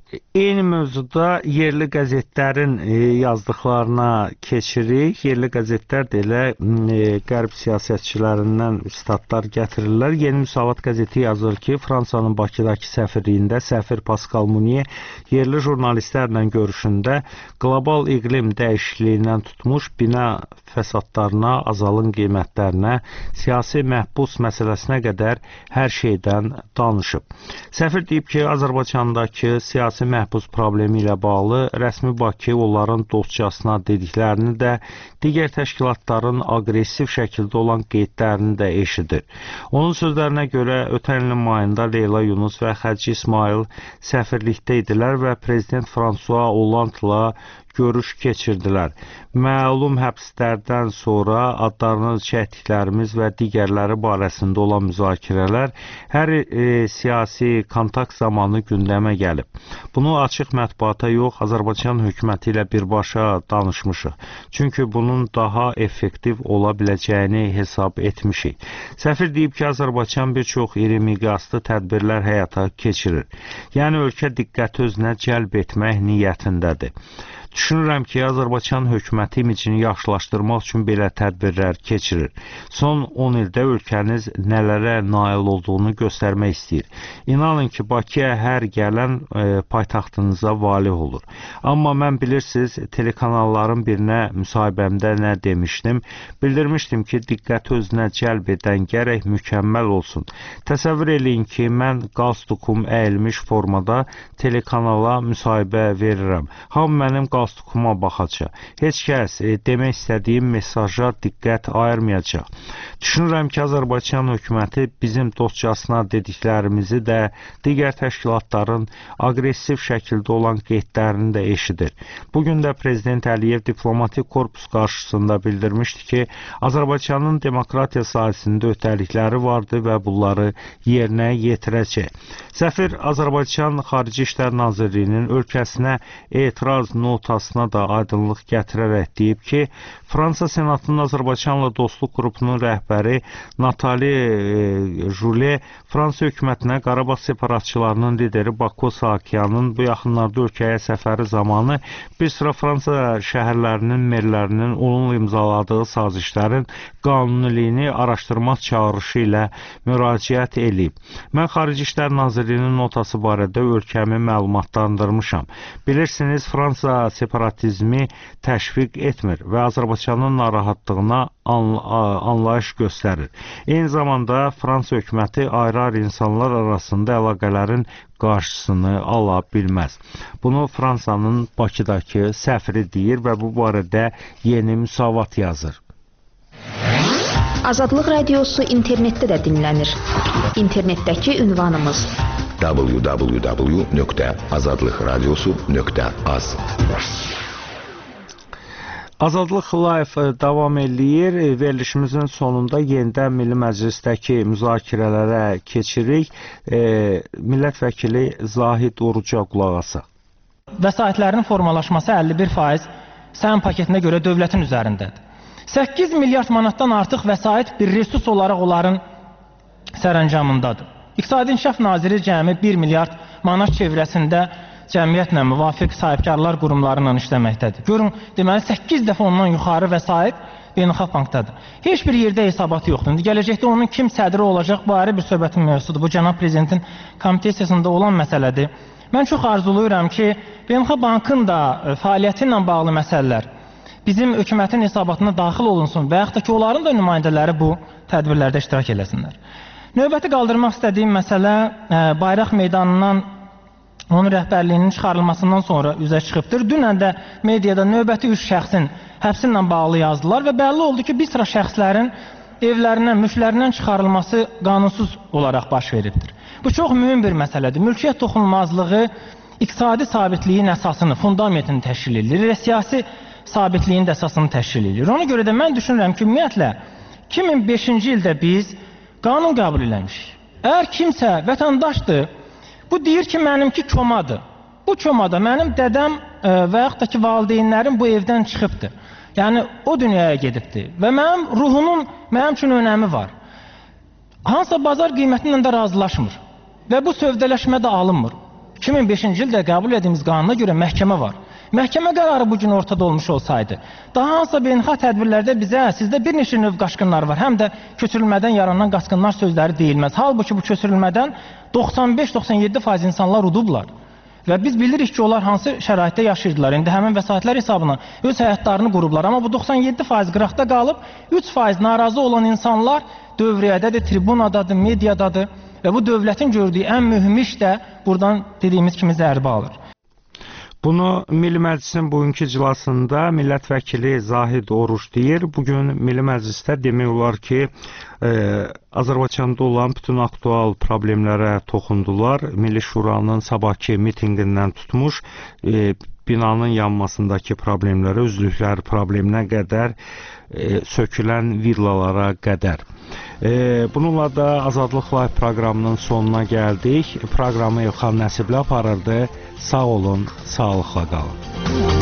Eyni mövzuda yerli qəzetlərin yazdıqlarına keçirik. Yerli qəzetlər də elə qərb siyasətçilərindən statlar gətirirlər. Yeni Müsavat qəzeti yazır ki, Fransanın Bakıdakı səfirliyində səfir Pascal Munier yerli jurnalistlərlə görüşündə qlobal iqlim dəyişikliyindən tutmuş bina fəsadlarına, azalın qiymətlərinə, siyasi məhbus məsələsinə qədər hər şeydən danışıb. Səfir deyib ki, Azərbaycandakı siyasi məhbus problemi ilə bağlı rəsmi Bakı onların dostcasına dediklərini də, digər təşkilatların aqressiv şəkildə olan qeydlərini də eşidir. Onun sözlərinə görə ötən ilin mayında Leyla Yunus və Xəci İsmail səfirlikdə idilər və prezident François Hollande'la görüş keçirdilər. Məlum həbslərdən sonra adlarını çəkdiklərimiz və digərləri barəsində olan müzakirələr hər e, siyasi kontakt zamanı gündəmə gəlib. Bunu açıq mətbuata yox, Azərbaycan hökuməti ilə birbaşa danışmışıq. Çünki bunun daha effektiv ola biləcəyini hesab etmişik. Səfir deyib ki, Azərbaycan bir çox iri miqyaslı tədbirlər həyata keçirir. Yəni ölkə diqqəti özünə cəlb etmək niyyətindədir. Düşünürəm ki, Azərbaycan hökuməti imicini yaxşılaşdırmaq üçün belə tədbirlər keçirir. Son on ildə ölkəniz nələrə nail olduğunu göstərmək istəyir. İnanın ki, Bakıya hər gələn e, paytaxtınıza valih olur. Amma mən bilirsiniz, telekanalların birinə müsahibəmdə nə demişdim? Bildirmişdim ki, diqqəti özünə cəlb edən gərək mükəmməl olsun. Təsəvvür eləyin ki, mən qalstukum əyilmiş formada telekanala müsahibə verirəm. Ham mənim qalstukuma baxacaq. Heç kəs e, demək istədiyim mesaja diqqət ayırmayacaq. Düşünürəm ki, Azərbaycan hökuməti bizim dostcasına dediklərimizi də, digər təşkilatların aqressiv şəkildə olan qeydlərini də eşidir. Bugün də Prezident Əliyev diplomatik korpus qarşısında bildirmişdi ki, Azərbaycanın demokratiya sahəsində öhdəlikləri vardı və bunları yerinə yetirəcək. Səfir Azərbaycan Xarici İşlər Nazirliyinin ölkəsinə etiraz notasına da aydınlıq gətirərək deyib ki, Fransa Senatının Azərbaycanla dostluq qrupunun rəhbəri Natali Jule Fransa hökumətinə Qarabağ separatçılarının lideri Bako Saakyanın bu yaxınlarda ölkəyə səfəri zamanı bir sıra Fransa şəhərlərinin merlərinin onunla imzaladığı sazişlərin qanuniliyini araşdırmaq çağırışı ilə müraciət eləyib. Mən Xarici İşlər Nazirliyinin notası barədə ölkəmi məlumatlandırmışam. Bilirsiniz, Fransa separatizmi təşviq etmir və Azərbaycanın narahatlığına anlayış göstərir. Eyni zamanda Fransa hökuməti ayrı-ayrı insanlar arasında əlaqələrin qarşısını ala bilməz. Bunu Fransanın Bakıdakı səfiri deyir və bu barədə Yeni Müsavat yazır. Azadlıq Radiosu internetdə də dinlənir. İnternetdəki ünvanımız w w w nöqtə azadlıq radiosu nöqtə az. Azadlıq Live davam eləyir. Verilişimizin sonunda yenidən Milli Məclisdəki müzakirələrə keçirik. E, millət vəkili Zahid Oruca qulaq asaq. Vəsaitlərin formalaşması əlli bir faiz səhəm paketinə görə dövlətin üzərindədir. səkkiz milyard manatdan artıq vəsait bir resurs olaraq onların sərəncamındadır. İqtisadi İnkişaf Naziri cəmi bir milyard manat çevrəsində cəmiyyətlə müvafiq sahibkarlar qurumlarla işləməkdədir. Görün, deməli səkkiz dəfə ondan yuxarı vəsait Beynəlxalq Bankdadır. Heç bir yerdə hesabatı yoxdur. İndi gələcəkdə onun kim sədri olacaq, bu ayrı bir söhbətin mövzusudur. Bu cənab prezidentin komitəsiyasında olan məsələdir. Mən çox arzulayıram ki, Beynəlxalq Bankın da fəaliyyəti ilə bağlı məsələlər bizim hökumətin hesabatına daxil olunsun və yaxud da ki, onların da nümayəndələri bu tədbirlərdə iştirak eləsinlər. Növbəti qaldırmaq istədiyim məsələ Bayraq meydanından onun rəhbərliyinin çıxarılmasından sonra üzə çıxıbdır. Dünən də mediada növbəti üç şəxsin həbsi ilə bağlı yazdılar və bəlli oldu ki, bir sıra şəxslərin evlərindən, mülklərindən çıxarılması qanunsuz olaraq baş veribdir. Bu çox mühüm bir məsələdir. Mülkiyyət toxunulmazlığı iqtisadi sabitliyin əsasını, fundamentini təşkil edir və siyasi sabitliyin də əsasını təşkil edir. Ona görə də mən düşünürəm ki, ümumiyyətlə iki min beşinci ildə biz qanun qəbul eləmişik. Əgər kimsə vətəndaşdır, bu deyir ki, mənimki komadır. Bu komada mənim dədəm e, və yaxud da ki, valideynlərim bu evdən çıxıbdır. Yəni, o dünyaya gedibdir və mənim ruhunun mənim üçün önəmi var. Hansısa bazar qiymətinlə də razılaşmır və bu sövdələşmə də alınmır. iki min beşinci ildə qəbul etdiyimiz qanuna görə məhkəmə var. Məhkəmə qərarı bu gün ortada olmuş olsaydı, daha hansısa beynəlxalq tədbirlərdə bizə sizdə bir neçə növ qaçqınlar var, həm də köçürülmədən yaranan qaçqınlar sözləri deyilməz. Halbuki bu köçürülmədən doxsan beş doxsan yeddi faiz insanlar udublar. Və biz bilirik ki, onlar hansı şəraitdə yaşayırdılar. İndi həmin vəsaitlər hesabına öz həyatlarını qurublar. Amma bu doxsan yeddi faiz qıraqda qalıb, üç faiz narazı olan insanlar dövriyyədədir, tribunadadır, mediadadır. Və bu dövlətin gördüyü ən mühüm iş də buradan dediyimiz kimi zərbə alır. Bunu Milli Məclisin bugünkü iclasında millət vəkili Zahid Oruç deyir. Bugün Milli Məclisdə demək olar ki, e, Azərbaycanda olan bütün aktual problemlərə toxundular. Milli Şuranın sabahki mitinqindən tutmuş, e, binanın yanmasındakı problemlərə, üzlüklər probleminə qədər, e, sökülən villalara qədər. E, bununla da Azadlıq Live proqramının sonuna gəldik. Proqramı İlxan Nəsibli aparırdı. Sağ olun, sağlıqla qalın.